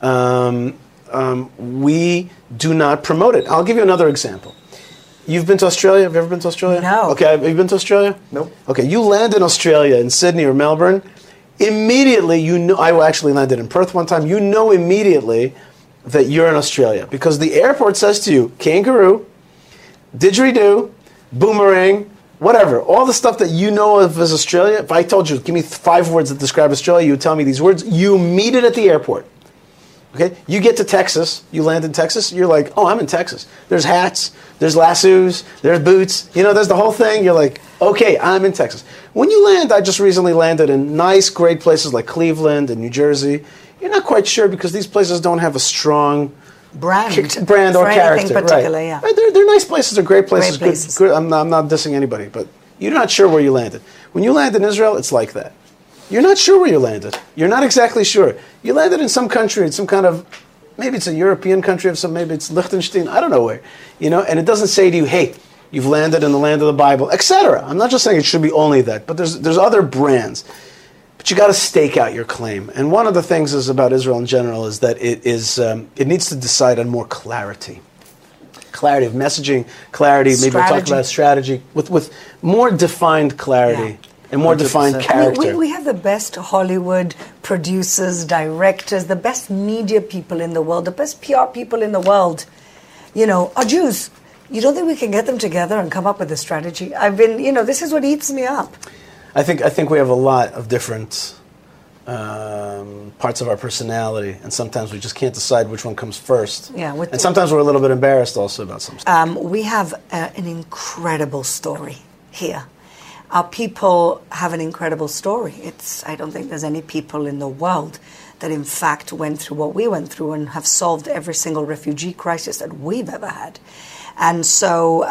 we do not promote it. I'll give you another example. You've been to Australia? Have you ever been to Australia? No. Okay, have you been to Australia? Nope. Okay, you land in Australia, in Sydney or Melbourne, immediately I actually landed in Perth one time, immediately that you're in Australia. Because the airport says to you, kangaroo, didgeridoo, boomerang, whatever. All the stuff that you know of as Australia, if I told you, give me 5 words that describe Australia, you would tell me these words, you meet it at the airport. Okay, you get to Texas, you land in Texas, you're like, oh, I'm in Texas. There's hats, there's lassos, there's boots, there's the whole thing. You're like, okay, I'm in Texas. When you land, I just recently landed in nice, great places like Cleveland and New Jersey. You're not quite sure because these places don't have a strong brand or character. Particular, yeah. Right. They're nice places, they're great places. Great places. Good. I'm not dissing anybody, but you're not sure where you landed. When you land in Israel, it's like that. You're not sure where you landed. You're not exactly sure. You landed in some country, in some kind of, maybe it's a European country of some, maybe it's Liechtenstein, I don't know where, and it doesn't say to you, hey, you've landed in the land of the Bible, etc. I'm not just saying it should be only that, but there's other brands. But you got to stake out your claim. And one of the things is about Israel in general is that it needs to decide on more clarity. Clarity of messaging, clarity, maybe we'll talk about strategy, with more defined clarity. Yeah. And more defined character. We have the best Hollywood producers, directors, the best media people in the world, the best PR people in the world, are Jews. You don't think we can get them together and come up with a strategy? This is what eats me up. I think we have a lot of different parts of our personality, and sometimes we just can't decide which one comes first. Yeah, and sometimes we're a little bit embarrassed also about some stuff. We have an incredible story here. Our people have an incredible story. I don't think there's any people in the world that in fact went through what we went through and have solved every single refugee crisis that we've ever had. And so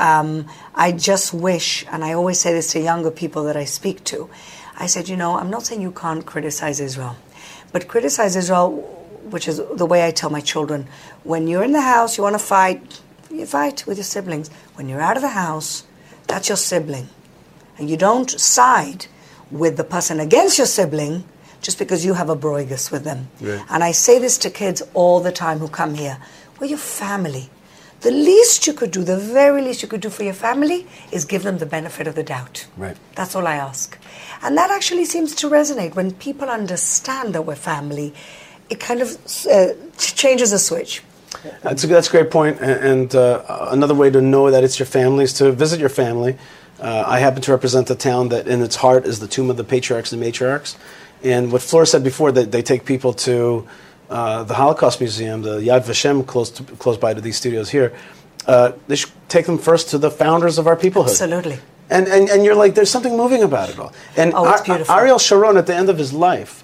I just wish, and I always say this to younger people that I speak to, I said, I'm not saying you can't criticize Israel, but criticize Israel, which is the way I tell my children, when you're in the house, you want to fight, you fight with your siblings. When you're out of the house, that's your sibling. And you don't side with the person against your sibling just because you have a broigus with them. Right. And I say this to kids all the time who come here. We're your family. The least you could do, the very least you could do for your family is give them the benefit of the doubt. Right. That's all I ask. And that actually seems to resonate. When people understand that we're family, it kind of changes the switch. That's a great point. And another way to know that it's your family is to visit your family. I happen to represent a town that in its heart is the tomb of the patriarchs and matriarchs. And what Flora said before, that they take people to the Holocaust Museum, the Yad Vashem, close by to these studios here. They should take them first to the founders of our peoplehood. Absolutely. And you're like, there's something moving about it all. And it's beautiful. Ariel Sharon, at the end of his life,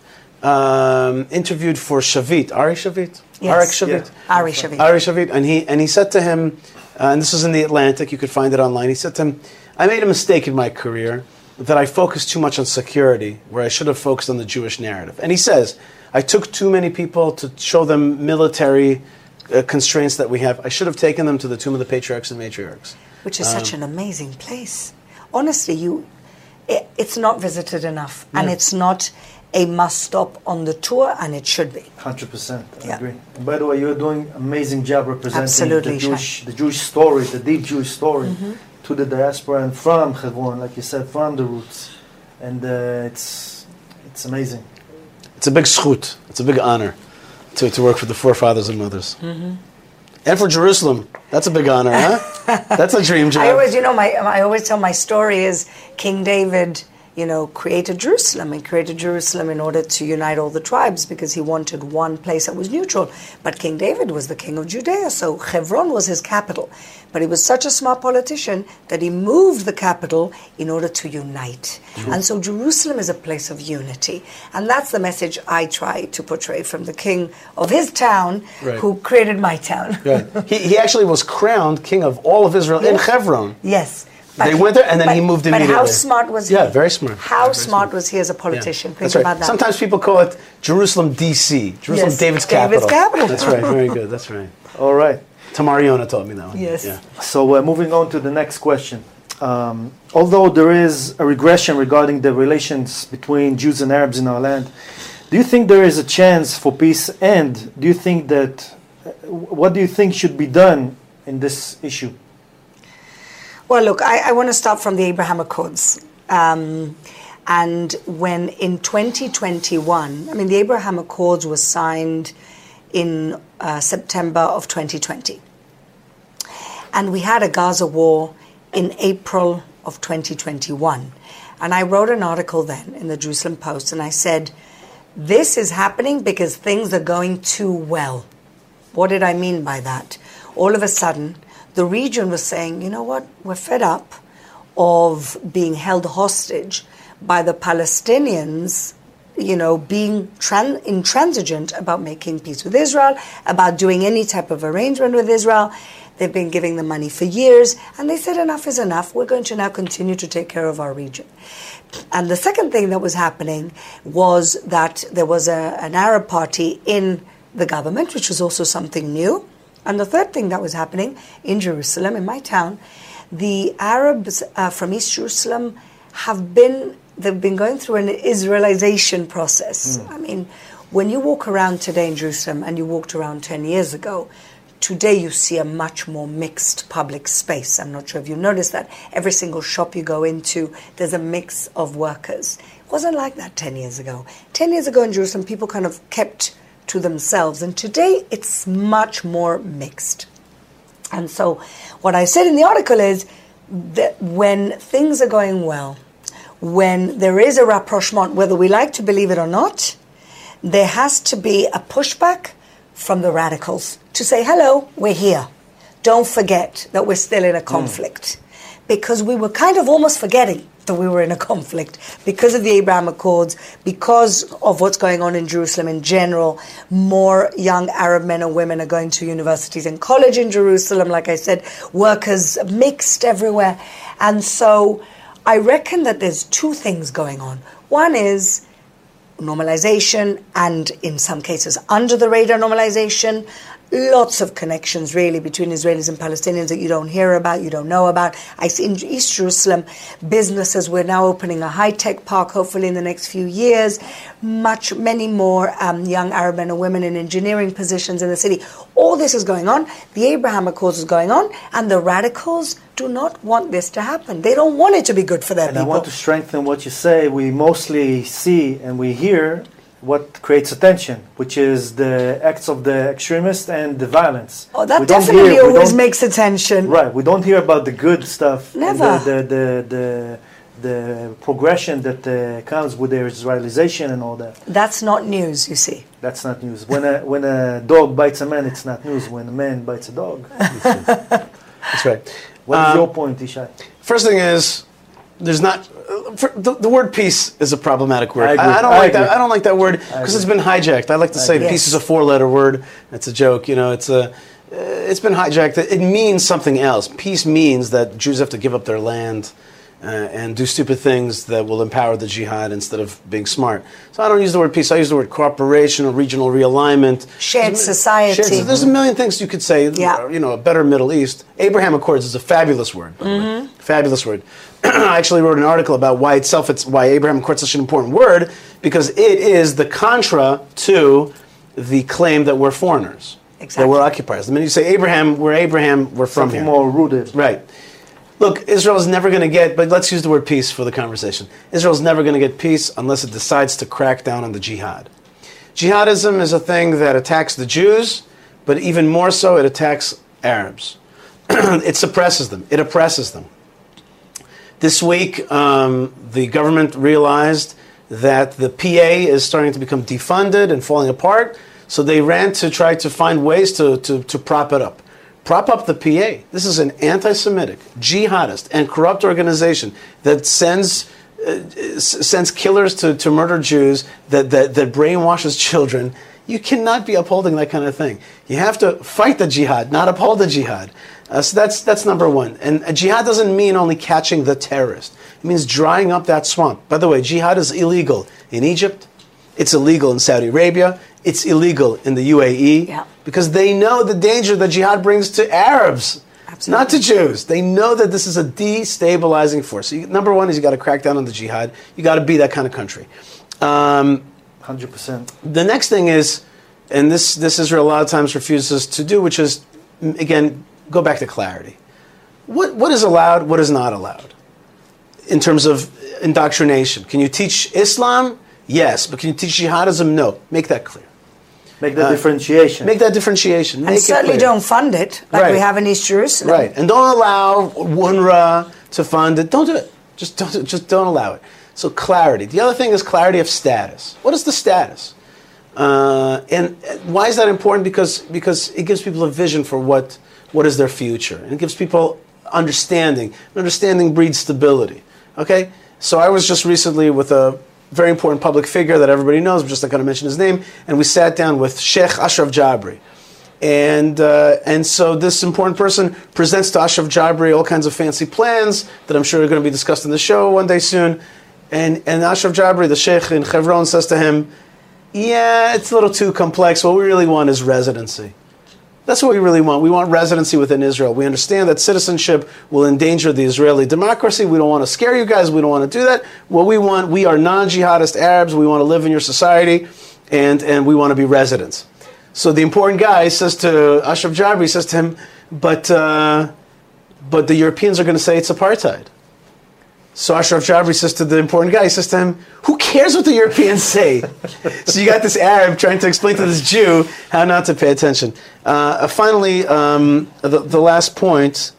interviewed for Shavit. Ari Shavit? Yes. Arik Shavit? Yeah. Ari Shavit. Ari Shavit. And he said to him, and this is in The Atlantic, you could find it online, he said to him, I made a mistake in my career that I focused too much on security, where I should have focused on the Jewish narrative. And he says, I took too many people to show them military constraints that we have. I should have taken them to the tomb of the patriarchs and matriarchs. Which is such an amazing place. Honestly, it's not visited enough. Yeah. And it's not a must-stop on the tour, and it should be. 100%. I agree. And by the way, you're doing an amazing job representing Absolutely, the Jewish story, the deep Jewish story, to the diaspora and from Hebron, like you said, from the roots. And it's amazing. It's a big zchut. It's a big honor to work for the forefathers and mothers. And for Jerusalem. That's a big honor, huh? That's a dream job. I always tell my story is King David, created Jerusalem, and created Jerusalem in order to unite all the tribes because he wanted one place that was neutral. But King David was the king of Judea, so Hebron was his capital. But he was such a smart politician that he moved the capital in order to unite. And so Jerusalem is a place of unity. And that's the message I try to portray from the king of his town, who created my town. He actually was crowned king of all of Israel in Hebron. Yes. They went there, and then he moved immediately. But how smart was he? Yeah, very smart. How smart was he as a politician? Think That's right. about that. Sometimes people call it Jerusalem, D.C. Jerusalem, David's capital. That's right. Very good. That's right. All right. Tamar Yona taught me that one. Yes. Yeah. So moving on to the next question. Although there is a regression regarding the relations between Jews and Arabs in our land, do you think there is a chance for peace? And do you think what do you think should be done in this issue? Well, look, I want to start from the Abraham Accords. And when in 2021, the Abraham Accords was signed in September of 2020. And we had a Gaza war in April of 2021. And I wrote an article then in the Jerusalem Post, and I said, this is happening because things are going too well. What did I mean by that? All of a sudden, the region was saying, you know what, we're fed up of being held hostage by the Palestinians, being intransigent about making peace with Israel, about doing any type of arrangement with Israel. They've been giving them money for years, and they said enough is enough. We're going to now continue to take care of our region. And the second thing that was happening was that there was an Arab party in the government, which was also something new. And the third thing that was happening in Jerusalem, in my town, the Arabs from East Jerusalem they've been going through an Israelization process. When you walk around today in Jerusalem and you walked around 10 years ago, today you see a much more mixed public space. I'm not sure if you noticed that. Every single shop you go into, there's a mix of workers. It wasn't like that 10 years ago. 10 years ago in Jerusalem, people kind of kept to themselves. And today, it's much more mixed. And so what I said in the article is that when things are going well, when there is a rapprochement, whether we like to believe it or not, there has to be a pushback from the radicals to say, hello, we're here. Don't forget that we're still in a conflict. Because we were kind of almost forgetting that we were in a conflict because of the Abraham Accords, because of what's going on in Jerusalem in general. More young Arab men and women are going to universities and college in Jerusalem. Like I said, workers mixed everywhere. And so I reckon that there's two things going on. One is normalization, and in some cases under the radar normalization. Lots of connections really between Israelis and Palestinians that you don't hear about, you don't know about. I see in East Jerusalem businesses, we're now opening a high-tech park hopefully in the next few years, many more young Arab men and women in engineering positions in the city. All this is going on, the Abraham Accords is going on, and the radicals do not want this to happen. They don't want it to be good for their people. And I want to strengthen what you say. We mostly see and we hear what creates attention, which is the acts of the extremists and the violence. Oh, that definitely always makes attention. Right. We don't hear about the good stuff. Never. The progression that comes with the Israelization and all that. That's not news, you see. That's not news. When a dog bites a man, it's not news. When a man bites a dog, That's right. What is your point, Ishai? First thing is, there's not... the word peace is a problematic word. I don't like that word because it's been hijacked. I like to say peace is a four-letter word. That's a joke. It's been hijacked. It means something else. Peace means that Jews have to give up their land and do stupid things that will empower the jihad instead of being smart. So I don't use the word peace. I use the word cooperation or regional realignment. Shared society. There's a million things you could say. Yeah. A better Middle East. Abraham Accords is a fabulous word. By the way. Fabulous word. I actually wrote an article about why Abraham Accords is such an important word, because it is the contra to the claim that we're foreigners. Exactly. That we're occupiers. The minute you say Abraham, we're from Something here. more rooted. Right. Look, Israel is never going to get, but let's use the word peace for the conversation. Israel's never going to get peace unless it decides to crack down on the jihad. Jihadism is a thing that attacks the Jews, but even more so, it attacks Arabs. It suppresses them. It oppresses them. This week, the government realized that the PA is starting to become defunded and falling apart, so they ran to try to find ways to prop it up. Prop up the PA. This is an anti-Semitic, jihadist, and corrupt organization that sends killers to murder Jews, that brainwashes children. You cannot be upholding that kind of thing. You have to fight the jihad, not uphold the jihad. So that's number one. And jihad doesn't mean only catching the terrorist. It means drying up that swamp. By the way, jihad is illegal in Egypt. It's illegal in Saudi Arabia. It's illegal in the UAE because they know the danger that jihad brings to Arabs, not to Jews. They know that this is a destabilizing force. So number one is you got to crack down on the jihad. You got to be that kind of country. 100%. The next thing is, and this Israel a lot of times refuses to do, which is, again, go back to clarity. What is allowed, what is not allowed in terms of indoctrination? Can you teach Islam? Yes. But can you teach jihadism? No. Make that clear. Make that differentiation. Make that differentiation. And certainly don't fund it like we have in East Jerusalem. Right. And don't allow UNRWA to fund it. Don't do it. Just don't allow it. So clarity. The other thing is clarity of status. What is the status? And why is that important? Because it gives people a vision for what is their future. And it gives people understanding. And understanding breeds stability. Okay? So I was just recently with a very important public figure that everybody knows, I'm just not going to mention his name, and we sat down with Sheikh Ashraf Jabri. And so this important person presents to Ashraf Jabri all kinds of fancy plans that I'm sure are going to be discussed in the show one day soon. And Ashraf Jabri, the Sheikh in Hebron, says to him, yeah, it's a little too complex. What we really want is residency. That's what we really want. We want residency within Israel. We understand that citizenship will endanger the Israeli democracy. We don't want to scare you guys. We don't want to do that. What we want, we are non-jihadist Arabs. We want to live in your society, and we want to be residents. So the important guy says to Ashraf Jabri, says to him, but the Europeans are going to say it's apartheid. So Ashraf Jabri says to the important guy, he says to him, who cares what the Europeans say? So you got this Arab trying to explain to this Jew how not to pay attention. Finally, the last point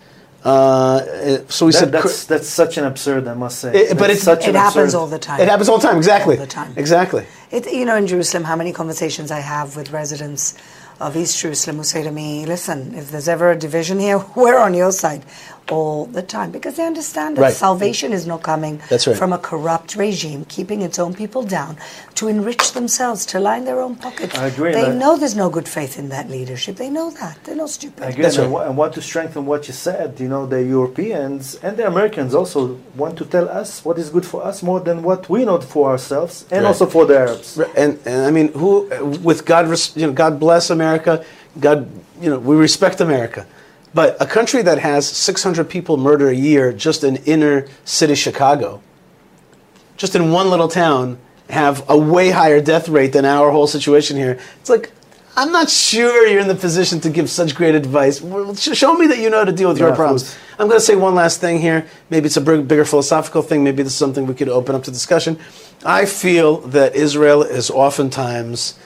So we said that's such an absurd, I must say. But it happens all the time. It happens all the time. Exactly. All the time. Exactly. In Jerusalem, how many conversations I have with residents of East Jerusalem who say to me, listen, if there's ever a division here, we're on your side all the time, because they understand that salvation is not coming from a corrupt regime keeping its own people down to enrich themselves, to line their own pockets. I agree. They know there's no good faith in that leadership. They know that. They're not stupid. I agree. And want to strengthen what you said. The Europeans and the Americans also want to tell us what is good for us more than what we know for ourselves, and also for the Arabs. And I mean, with God, God bless America. God, we respect America. But a country that has 600 people murder a year just in inner city Chicago, just in one little town, have a way higher death rate than our whole situation here. It's like, I'm not sure you're in the position to give such great advice. Show me that you know how to deal with your problems. I'm going to say one last thing here. Maybe it's a bigger philosophical thing. Maybe this is something we could open up to discussion. I feel that Israel is oftentimes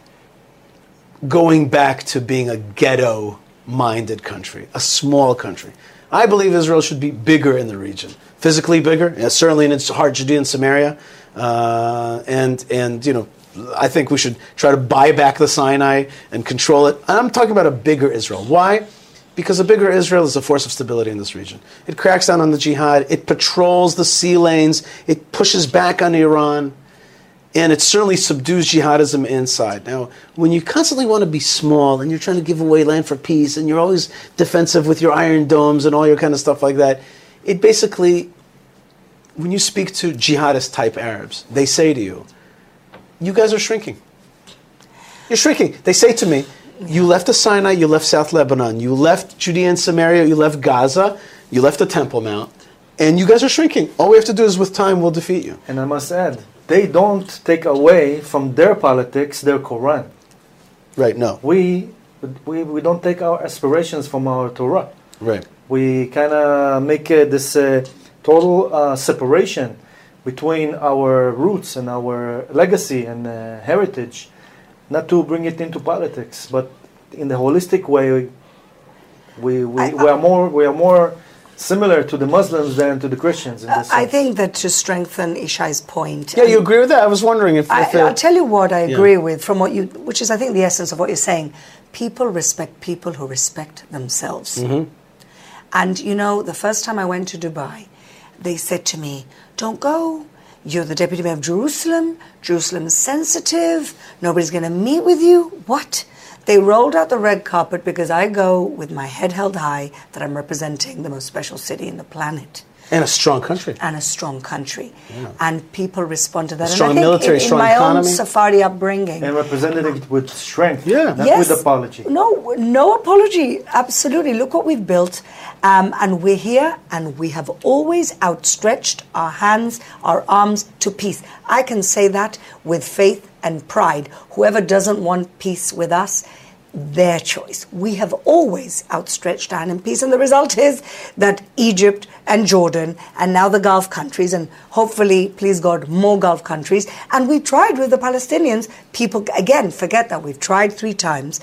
going back to being a ghetto-minded country, a small country. I believe Israel should be bigger in the region, physically bigger, certainly in its heart, Judea and Samaria, and I think we should try to buy back the Sinai and control it. I'm talking about a bigger Israel. Why? Because a bigger Israel is a force of stability in this region. It cracks down on the jihad, it patrols the sea lanes, it pushes back on Iran, and it certainly subdues jihadism inside. Now, when you constantly want to be small and you're trying to give away land for peace and you're always defensive with your iron domes and all your kind of stuff like that, it basically, when you speak to jihadist type Arabs, they say to you, you guys are shrinking. You're shrinking. They say to me, you left the Sinai, you left South Lebanon, you left Judea and Samaria, you left Gaza, you left the Temple Mount, and you guys are shrinking. All we have to do is with time, we'll defeat you. And I must add, they don't take away from their politics their Quran. Right, no. We don't take our aspirations from our Torah. Right. We kind of make this total separation between our roots and our legacy and heritage, not to bring it into politics, but in the holistic way, we are more similar to the Muslims than to the Christians. In this I sense. think that to strengthen Ishai's point. Yeah, you agree with that? I was wondering if I'll tell you what I agree with from what which is I think the essence of what you're saying. People respect people who respect themselves. Mm-hmm. And the first time I went to Dubai, they said to me, don't go. You're the deputy mayor of Jerusalem. Jerusalem is sensitive. Nobody's going to meet with you. What? They rolled out the red carpet because I go with my head held high that I'm representing the most special city in the planet. And a strong country. Yeah. And people respond to that. Strong and I think military, strong economy. economy. In my own Sephardi upbringing. And represented it with strength, not with apology. No apology. Absolutely. Look what we've built. And we're here, and we have always outstretched our hands, our arms to peace. I can say that with faith and pride. Whoever doesn't want peace with us, their choice. We have always outstretched our hand in peace, and the result is that Egypt and Jordan and now the Gulf countries, and hopefully, please God, more Gulf countries, and we tried with the Palestinians. People, again, forget that we've tried 3 times,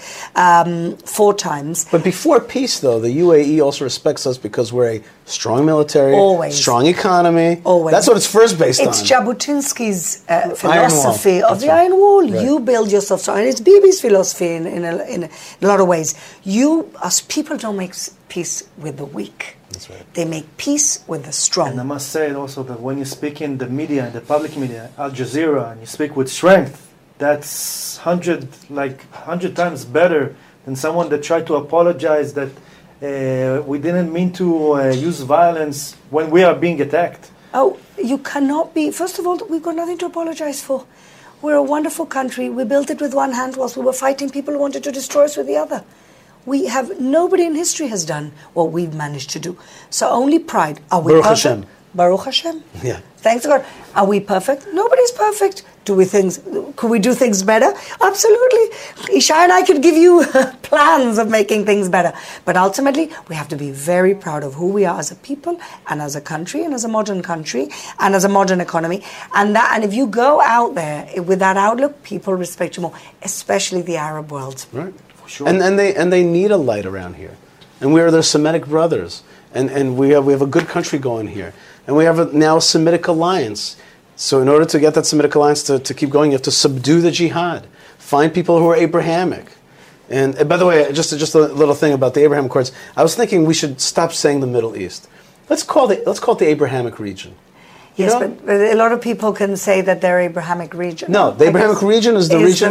4 times. But before peace, though, the UAE also respects us because we're a strong military, strong economy. Always. That's what it's first based on. It's Jabotinsky's philosophy of the Iron Wall. Right. You build yourself strong. And it's Bibi's philosophy in a lot of ways. People don't make peace with the weak. That's right. They make peace with the strong. And I must say also that when you speak in the media, in the public media, Al Jazeera, and you speak with strength, that's 100 times better than someone that tried to apologize that we didn't mean to use violence when we are being attacked. Oh, you cannot be. First of all, we've got nothing to apologize for. We're a wonderful country. We built it with one hand whilst we were fighting people who wanted to destroy us with the other. Nobody in history has done what we've managed to do. So only pride. Are we Baruch perfect? Hashem. Baruch Hashem. Yeah. Thanks God. Are we perfect? Nobody's perfect. Could we do things better? Absolutely. Ishai and I could give you plans of making things better. But ultimately, we have to be very proud of who we are as a people and as a country and as a modern country and as a modern economy. And if you go out there with that outlook, people respect you more, especially the Arab world. Right. For sure. And they need a light around here. And we are their Semitic brothers. And we have a good country going here. And we have now a Semitic alliance. So in order to get that Semitic alliance to keep going, you have to subdue the jihad. Find people who are Abrahamic. And by the way, just a little thing about the Abraham Accords. I was thinking we should stop saying the Middle East. Let's call it the Abrahamic region. Yes, but a lot of people can say that they're Abrahamic region. No, the Abrahamic region is the region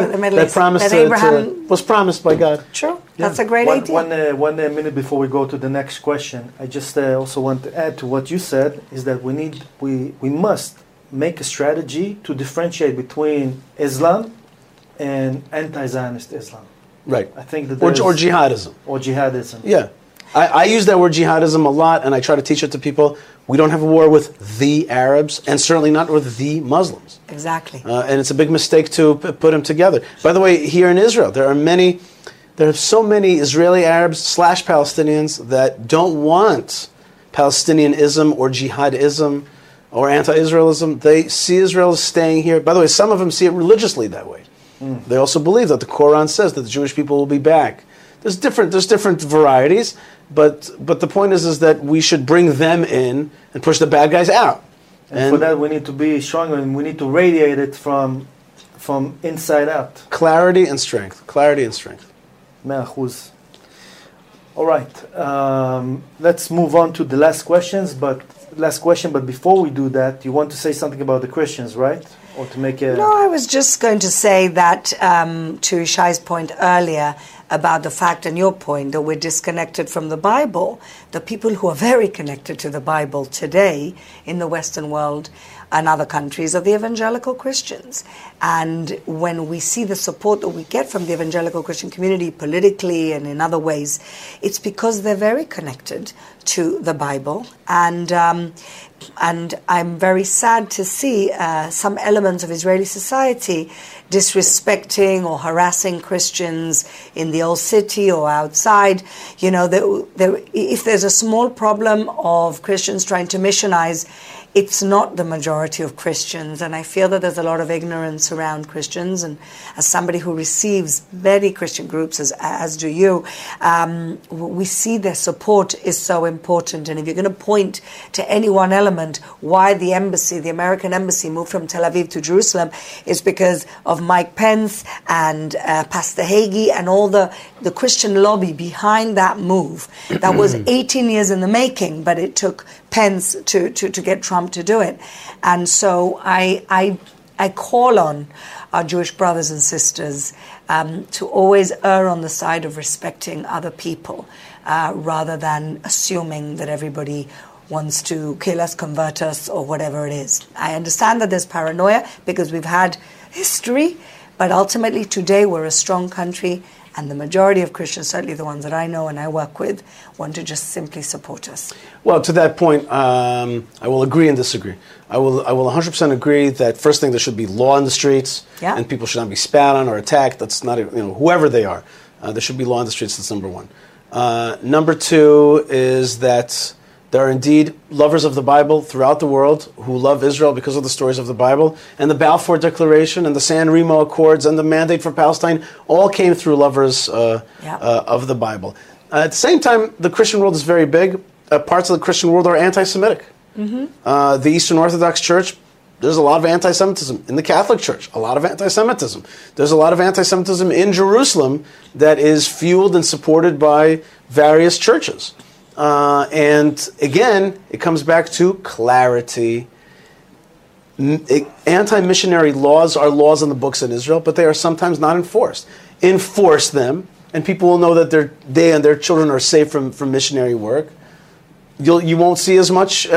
that was promised by God. True, that's a great idea. One minute before we go to the next question, I just also want to add to what you said, is that we must make a strategy to differentiate between Islam and anti-Zionist Islam. Right. I think that or jihadism. Or jihadism. Yeah. I use that word jihadism a lot, and I try to teach it to people. We don't have a war with the Arabs, and certainly not with the Muslims. Exactly. And it's a big mistake to put them together. By the way, here in Israel, there are so many Israeli Arabs / Palestinians that don't want Palestinianism or jihadism or anti-Israelism. They see Israel as staying here. By the way, some of them see it religiously that way. They also believe that the Quran says that the Jewish people will be back. There's different varieties, but the point is that we should bring them in and push the bad guys out. And for that, we need to be stronger, and we need to radiate it from inside out. Clarity and strength. Clarity and strength. 100%. All right. Let's move on to the last question. But before we do that, you want to say something about the Christians, right? Or to make a... No, I was just going to say that to Ishai's point earlier about the fact and your point that we're disconnected from the Bible. The people who are very connected to the Bible today in the Western world and other countries are the evangelical Christians. And when we see the support that we get from the evangelical Christian community politically and in other ways, it's because they're very connected to the Bible. And I'm very sad to see some elements of Israeli society disrespecting or harassing Christians in the old city or outside. You know, if there's a small problem of Christians trying to missionize, it's not the majority of Christians, and I feel that there's a lot of ignorance around Christians. And as somebody who receives many Christian groups, as do you, we see their support is so important. And if you're going to point to any one element why the American embassy moved from Tel Aviv to Jerusalem, is because of Mike Pence and Pastor Hagee and all the Christian lobby behind that move. That was 18 years in the making, but it took Pence to get Trump to do it. And so I call on our Jewish brothers and sisters to always err on the side of respecting other people rather than assuming that everybody wants to kill us, convert us, or whatever it is. I understand that there's paranoia because we've had history, but ultimately today we're a strong country, and the majority of Christians, certainly the ones that I know and I work with, want to just simply support us. Well, to that point, I will agree and disagree. I will 100% agree that first thing, there should be law in the streets, and people should not be spat on or attacked. That's not, whoever they are. There should be law in the streets. That's number one. Number two is that there are indeed lovers of the Bible throughout the world who love Israel because of the stories of the Bible. And the Balfour Declaration and the San Remo Accords and the Mandate for Palestine all came through lovers of the Bible. At the same time, the Christian world is very big. Parts of the Christian world are anti-Semitic. The Eastern Orthodox Church, there's a lot of anti-Semitism. In the Catholic Church, a lot of anti-Semitism. There's a lot of anti-Semitism in Jerusalem that is fueled and supported by various churches. And again, it comes back to clarity. Anti-missionary laws are laws in the books in Israel, but they are sometimes not enforced. Enforce them, and people will know that they and their children are safe from missionary work. You won't see as much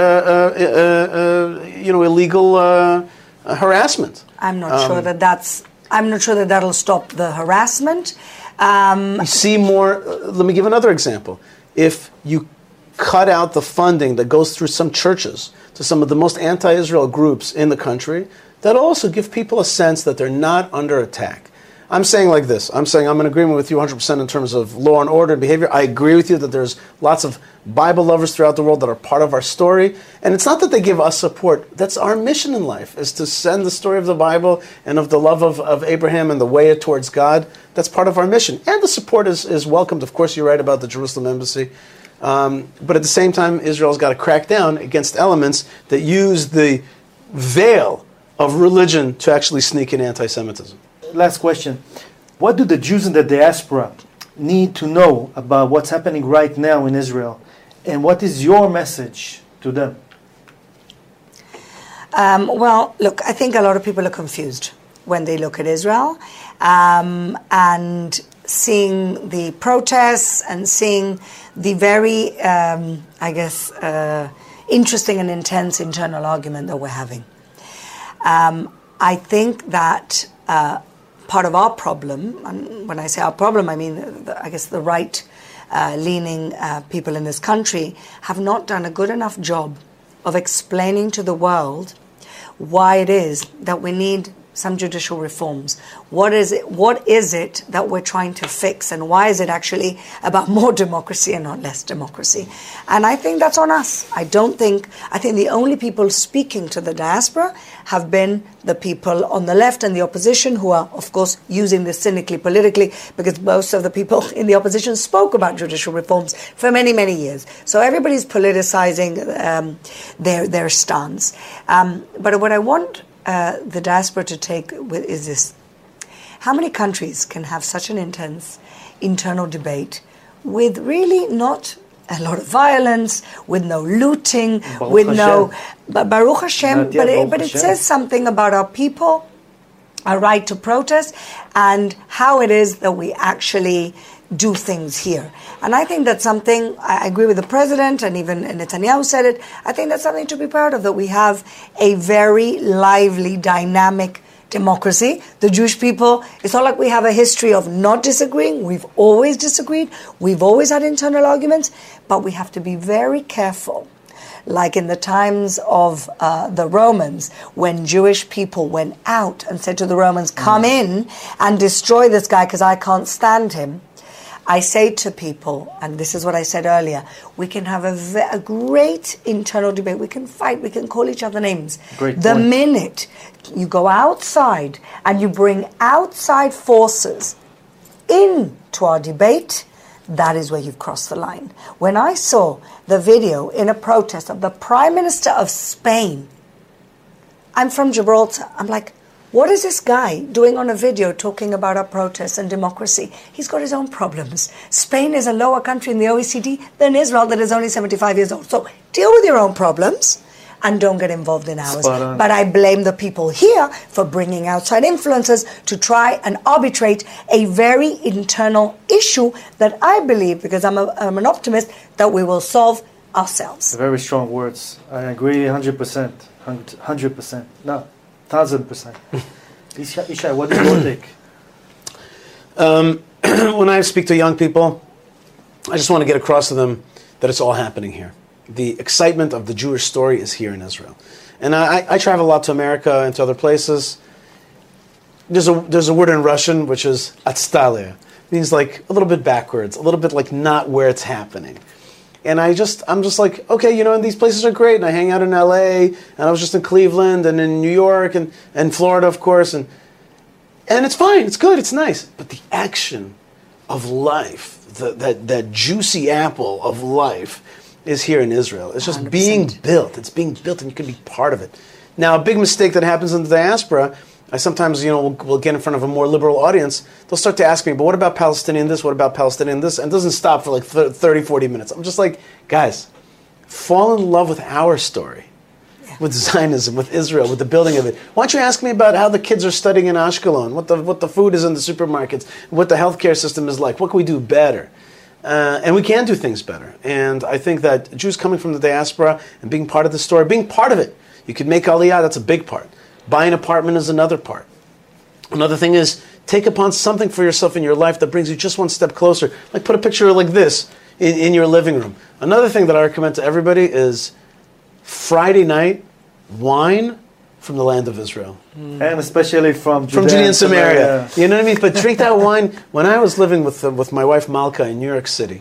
illegal harassment. I'm not sure that that'll stop the harassment. You see more. Let me give another example. If you cut out the funding that goes through some churches to some of the most anti-Israel groups in the country, that'll also give people a sense that they're not under attack. I'm saying like this. I'm saying I'm in agreement with you 100% in terms of law and order and behavior. I agree with you that there's lots of Bible lovers throughout the world that are part of our story. And it's not that they give us support. That's our mission in life, is to send the story of the Bible and of the love of Abraham and the way towards God. That's part of our mission. And the support is welcomed. Of course, you're right about the Jerusalem embassy. But at the same time, Israel's got to crack down against elements that use the veil of religion to actually sneak in anti-Semitism. Last question. What do the Jews in the diaspora need to know about what's happening right now in Israel? And what is your message to them? Well, look, I think a lot of people are confused when they look at Israel and seeing the protests and seeing the very, interesting and intense internal argument that we're having. I think that part of our problem, and when I say our problem, I mean, the right-leaning people in this country have not done a good enough job of explaining to the world why it is that we need some judicial reforms. What is it that we're trying to fix, and why is it actually about more democracy and not less democracy? And I think that's on us. I think the only people speaking to the diaspora have been the people on the left and the opposition, who are, of course, using this cynically politically, because most of the people in the opposition spoke about judicial reforms for many, many years. So everybody's politicizing their stance. But what I want the diaspora to take is this. How many countries can have such an intense internal debate with really not a lot of violence, with no looting, Baruch Hashem, but it says something about our people, our right to protest, and how it is that we actually do things here. And I think that's something, I agree with the president, and even Netanyahu said it, I think that's something to be proud of, that we have a very lively, dynamic democracy. The Jewish people, it's not like we have a history of not disagreeing. We've always disagreed. We've always had internal arguments, but we have to be very careful. Like in the times of the Romans, when Jewish people went out and said to the Romans, come in and destroy this guy because I can't stand him. I say to people, and this is what I said earlier, we can have a great internal debate. We can fight. We can call each other names. The minute you go outside and you bring outside forces into our debate, that is where you've crossed the line. When I saw the video in a protest of the Prime Minister of Spain, I'm from Gibraltar, I'm like, what is this guy doing on a video talking about our protests and democracy? He's got his own problems. Spain is a lower country in the OECD than Israel, that is only 75 years old. So deal with your own problems and don't get involved in ours. But I blame the people here for bringing outside influencers to try and arbitrate a very internal issue that I believe, because I'm an optimist, that we will solve ourselves. Very strong words. I agree 100%. 100%. No. 1,000%. Ishai, what is your take? When I speak to young people, I just want to get across to them that it's all happening here. The excitement of the Jewish story is here in Israel. And I travel a lot to America and to other places. There's a word in Russian which is atstalia. It means like a little bit backwards, a little bit like not where it's happening. And I'm just like, okay, and these places are great. And I hang out in LA, and I was just in Cleveland and in New York and Florida, of course. And it's fine, it's good, it's nice. But the action of life, that juicy apple of life is here in Israel. It's just 100%. Being built. It's being built, and you can be part of it. Now, a big mistake that happens in the diaspora, I sometimes, we'll get in front of a more liberal audience. They'll start to ask me, but what about Palestinian this? What about Palestinian this? And it doesn't stop for like 30, 40 minutes. I'm just like, guys, fall in love with our story, with Zionism, with Israel, with the building of it. Why don't you ask me about how the kids are studying in Ashkelon, what the food is in the supermarkets, what the healthcare system is like, what can we do better? And we can do things better. And I think that Jews coming from the diaspora and being part of the story, being part of it, you could make Aliyah, that's a big part. Buying an apartment is another part. Another thing is take upon something for yourself in your life that brings you just one step closer. Like put a picture like this in your living room. Another thing that I recommend to everybody is Friday night wine from the land of Israel. And especially from Judea and Samaria. You know what I mean? But drink that wine. When I was living with my wife Malka in New York City,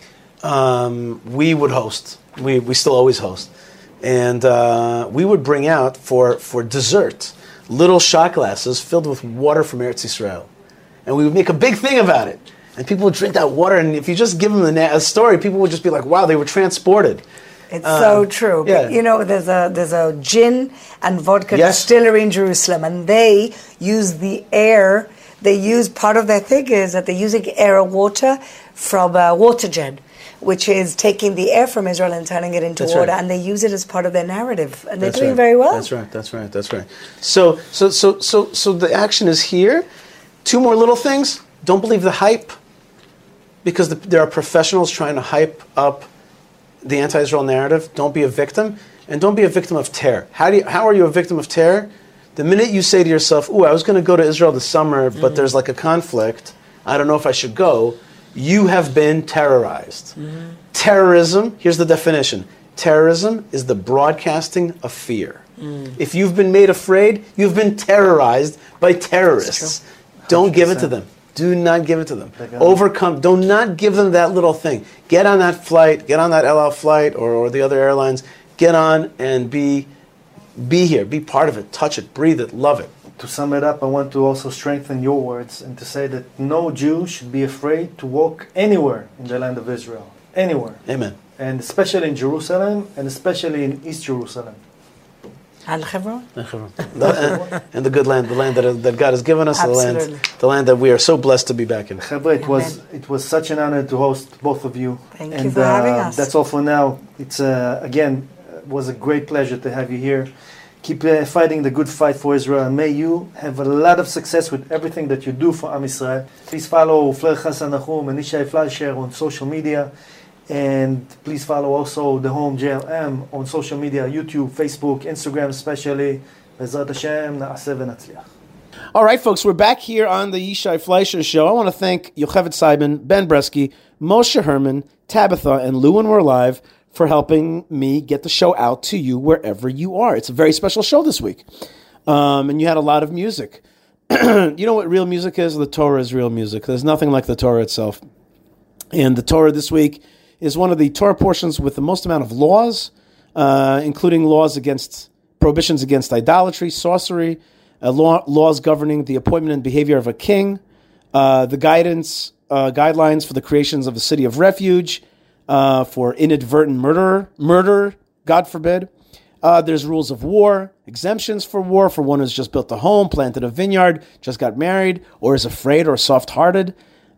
we would host. We still always host. And we would bring out for dessert little shot glasses filled with water from Eretz Yisrael. And we would make a big thing about it. And people would drink that water, and if you just give them a story, people would just be like, wow, they were transported. It's so true. Yeah. But, you know, there's a gin and vodka distillery in Jerusalem, and they use the air. They use, part of their thing is that they're using air and water from Watergen, which is taking the air from Israel and turning it into water, and they use it as part of their narrative, and they're doing very well. That's right. So the action is here. 2 more little things. Don't believe the hype, because there are professionals trying to hype up the anti-Israel narrative. Don't be a victim, and don't be a victim of terror. How are you a victim of terror? The minute you say to yourself, "Ooh, I was going to go to Israel this summer, but there's like a conflict. I don't know if I should go." You have been terrorized. Terrorism, here's the definition. Terrorism is the broadcasting of fear. If you've been made afraid, you've been terrorized by terrorists. Don't give it to them. Do not give it to them. Overcome. Do not give them that little thing. Get on that flight, get on that El Al flight or the other airlines. Get on and be here. Be part of it. Touch it. Breathe it. Love it. To sum it up, I want to also strengthen your words and to say that no Jew should be afraid to walk anywhere in the land of Israel. Anywhere. Amen. And especially in Jerusalem, and especially in East Jerusalem. And Hebron? And the good land, the land that God has given us, the land that we are so blessed to be back in. It was such an honor to host both of you. Thank you for having us. That's all for now. It's again, it was a great pleasure to have you here. Keep fighting the good fight for Israel, and may you have a lot of success with everything that you do for Am Yisrael. Please follow Flair Chassan Nachum and Yishai Fleischer on social media, and please follow also the Home JLM on social media, YouTube, Facebook, Instagram especially. Bezrat Hashem, na'aseh v'natzliach. All right, folks, we're back here on the Yishai Fleischer Show. I want to thank Yocheved Simon, Ben Bresky, Moshe Herman, Tabitha, and Lou when we're live for helping me get the show out to you wherever you are. It's a very special show this week. And you had a lot of music. You know what real music is? The Torah is real music. There's nothing like the Torah itself. And the Torah this week is one of the Torah portions with the most amount of laws, including prohibitions against idolatry, sorcery, laws governing the appointment and behavior of a king, the guidelines for the creations of a city of refuge, for inadvertent murder, God forbid. There's rules of war, exemptions for war for one who's just built a home, planted a vineyard, just got married, or is afraid or soft-hearted.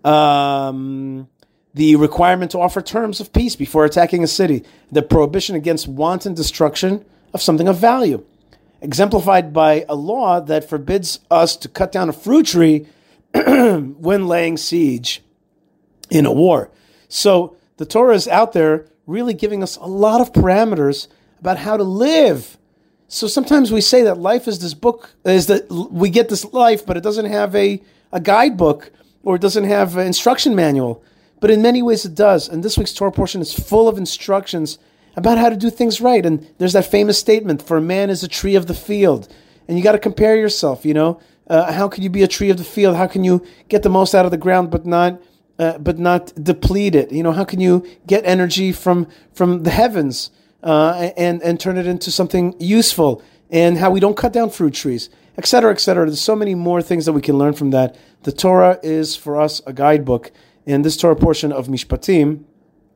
The requirement to offer terms of peace before attacking a city. The prohibition against wanton destruction of something of value. Exemplified by a law that forbids us to cut down a fruit tree when laying siege in a war. So the Torah is out there really giving us a lot of parameters about how to live. So sometimes we say that life is this book, is that we get this life, but it doesn't have a guidebook, or it doesn't have an instruction manual. But in many ways it does. And this week's Torah portion is full of instructions about how to do things right. And there's that famous statement, for a man is a tree of the field. And you got to compare yourself, how can you be a tree of the field? How can you get the most out of the ground but not deplete it? How can you get energy from the heavens and turn it into something useful? And how we don't cut down fruit trees, et cetera, et cetera. There's so many more things that we can learn from that. The Torah is, for us, a guidebook. And this Torah portion of Mishpatim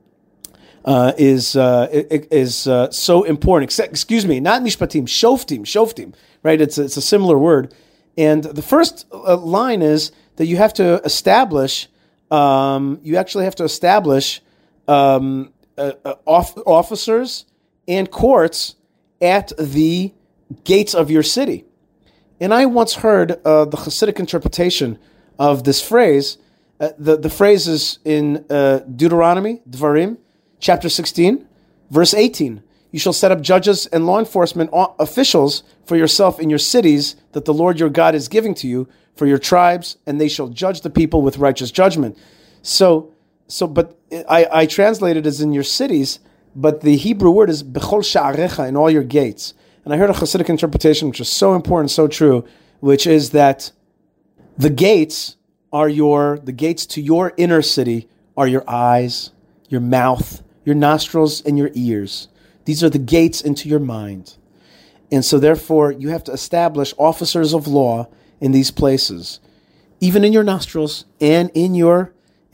is so important. Excuse me, not Mishpatim, Shoftim, right? It's a similar word. And the first line is that you have to establish. You actually have to establish officers and courts at the gates of your city. And I once heard the Hasidic interpretation of this phrase. The phrase is in Deuteronomy, Dvarim, chapter 16, verse 18. You shall set up judges and law enforcement officials for yourself in your cities that the Lord your God is giving to you for your tribes, and they shall judge the people with righteous judgment. But I translated as in your cities, but the Hebrew word is bechol sha'arecha, in all your gates. And I heard a Hasidic interpretation, which is so important, so true, which is that the gates to your inner city are your eyes, your mouth, your nostrils, and your ears. These are the gates into your mind. And so therefore, you have to establish officers of law in these places, even in your nostrils and in your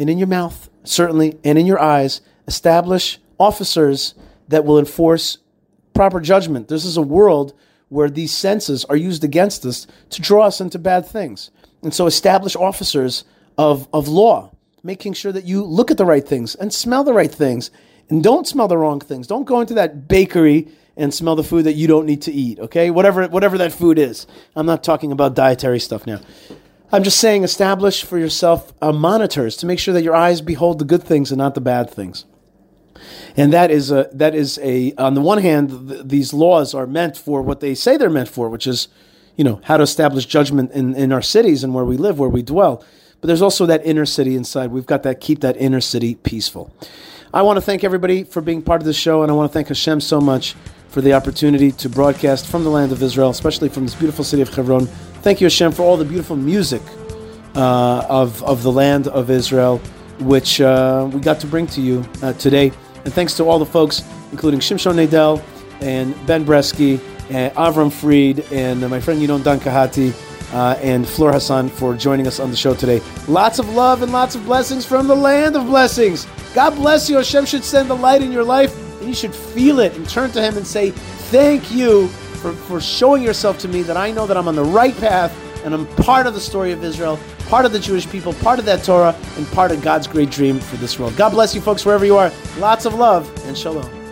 and in your mouth, certainly, and in your eyes, establish officers that will enforce proper judgment. This is a world where these senses are used against us to draw us into bad things. And so establish officers of law, making sure that you look at the right things and smell the right things and don't smell the wrong things. Don't go into that bakery and smell the food that you don't need to eat, okay? Whatever that food is. I'm not talking about dietary stuff now. I'm just saying establish for yourself monitors to make sure that your eyes behold the good things and not the bad things. And that is on the one hand, these laws are meant for what they say they're meant for, which is, how to establish judgment in our cities and where we live, where we dwell. But there's also that inner city inside. We've got that, keep that inner city peaceful. I want to thank everybody for being part of the show, and I want to thank Hashem so much for the opportunity to broadcast from the land of Israel, especially from this beautiful city of Hebron. Thank you, Hashem, for all the beautiful music of the land of Israel, which we got to bring to you today. And thanks to all the folks, including Shimshon Nadel and Ben Bresky, and Avram Fried, and my friend Yinon Dan Kahati, and Flor Hassan for joining us on the show today. Lots of love and lots of blessings from the land of blessings. God bless you. Hashem should send the light in your life, and you should feel it and turn to Him and say, thank you for showing yourself to me, that I know that I'm on the right path and I'm part of the story of Israel, part of the Jewish people, part of that Torah, and part of God's great dream for this world. God bless you folks wherever you are. Lots of love and shalom.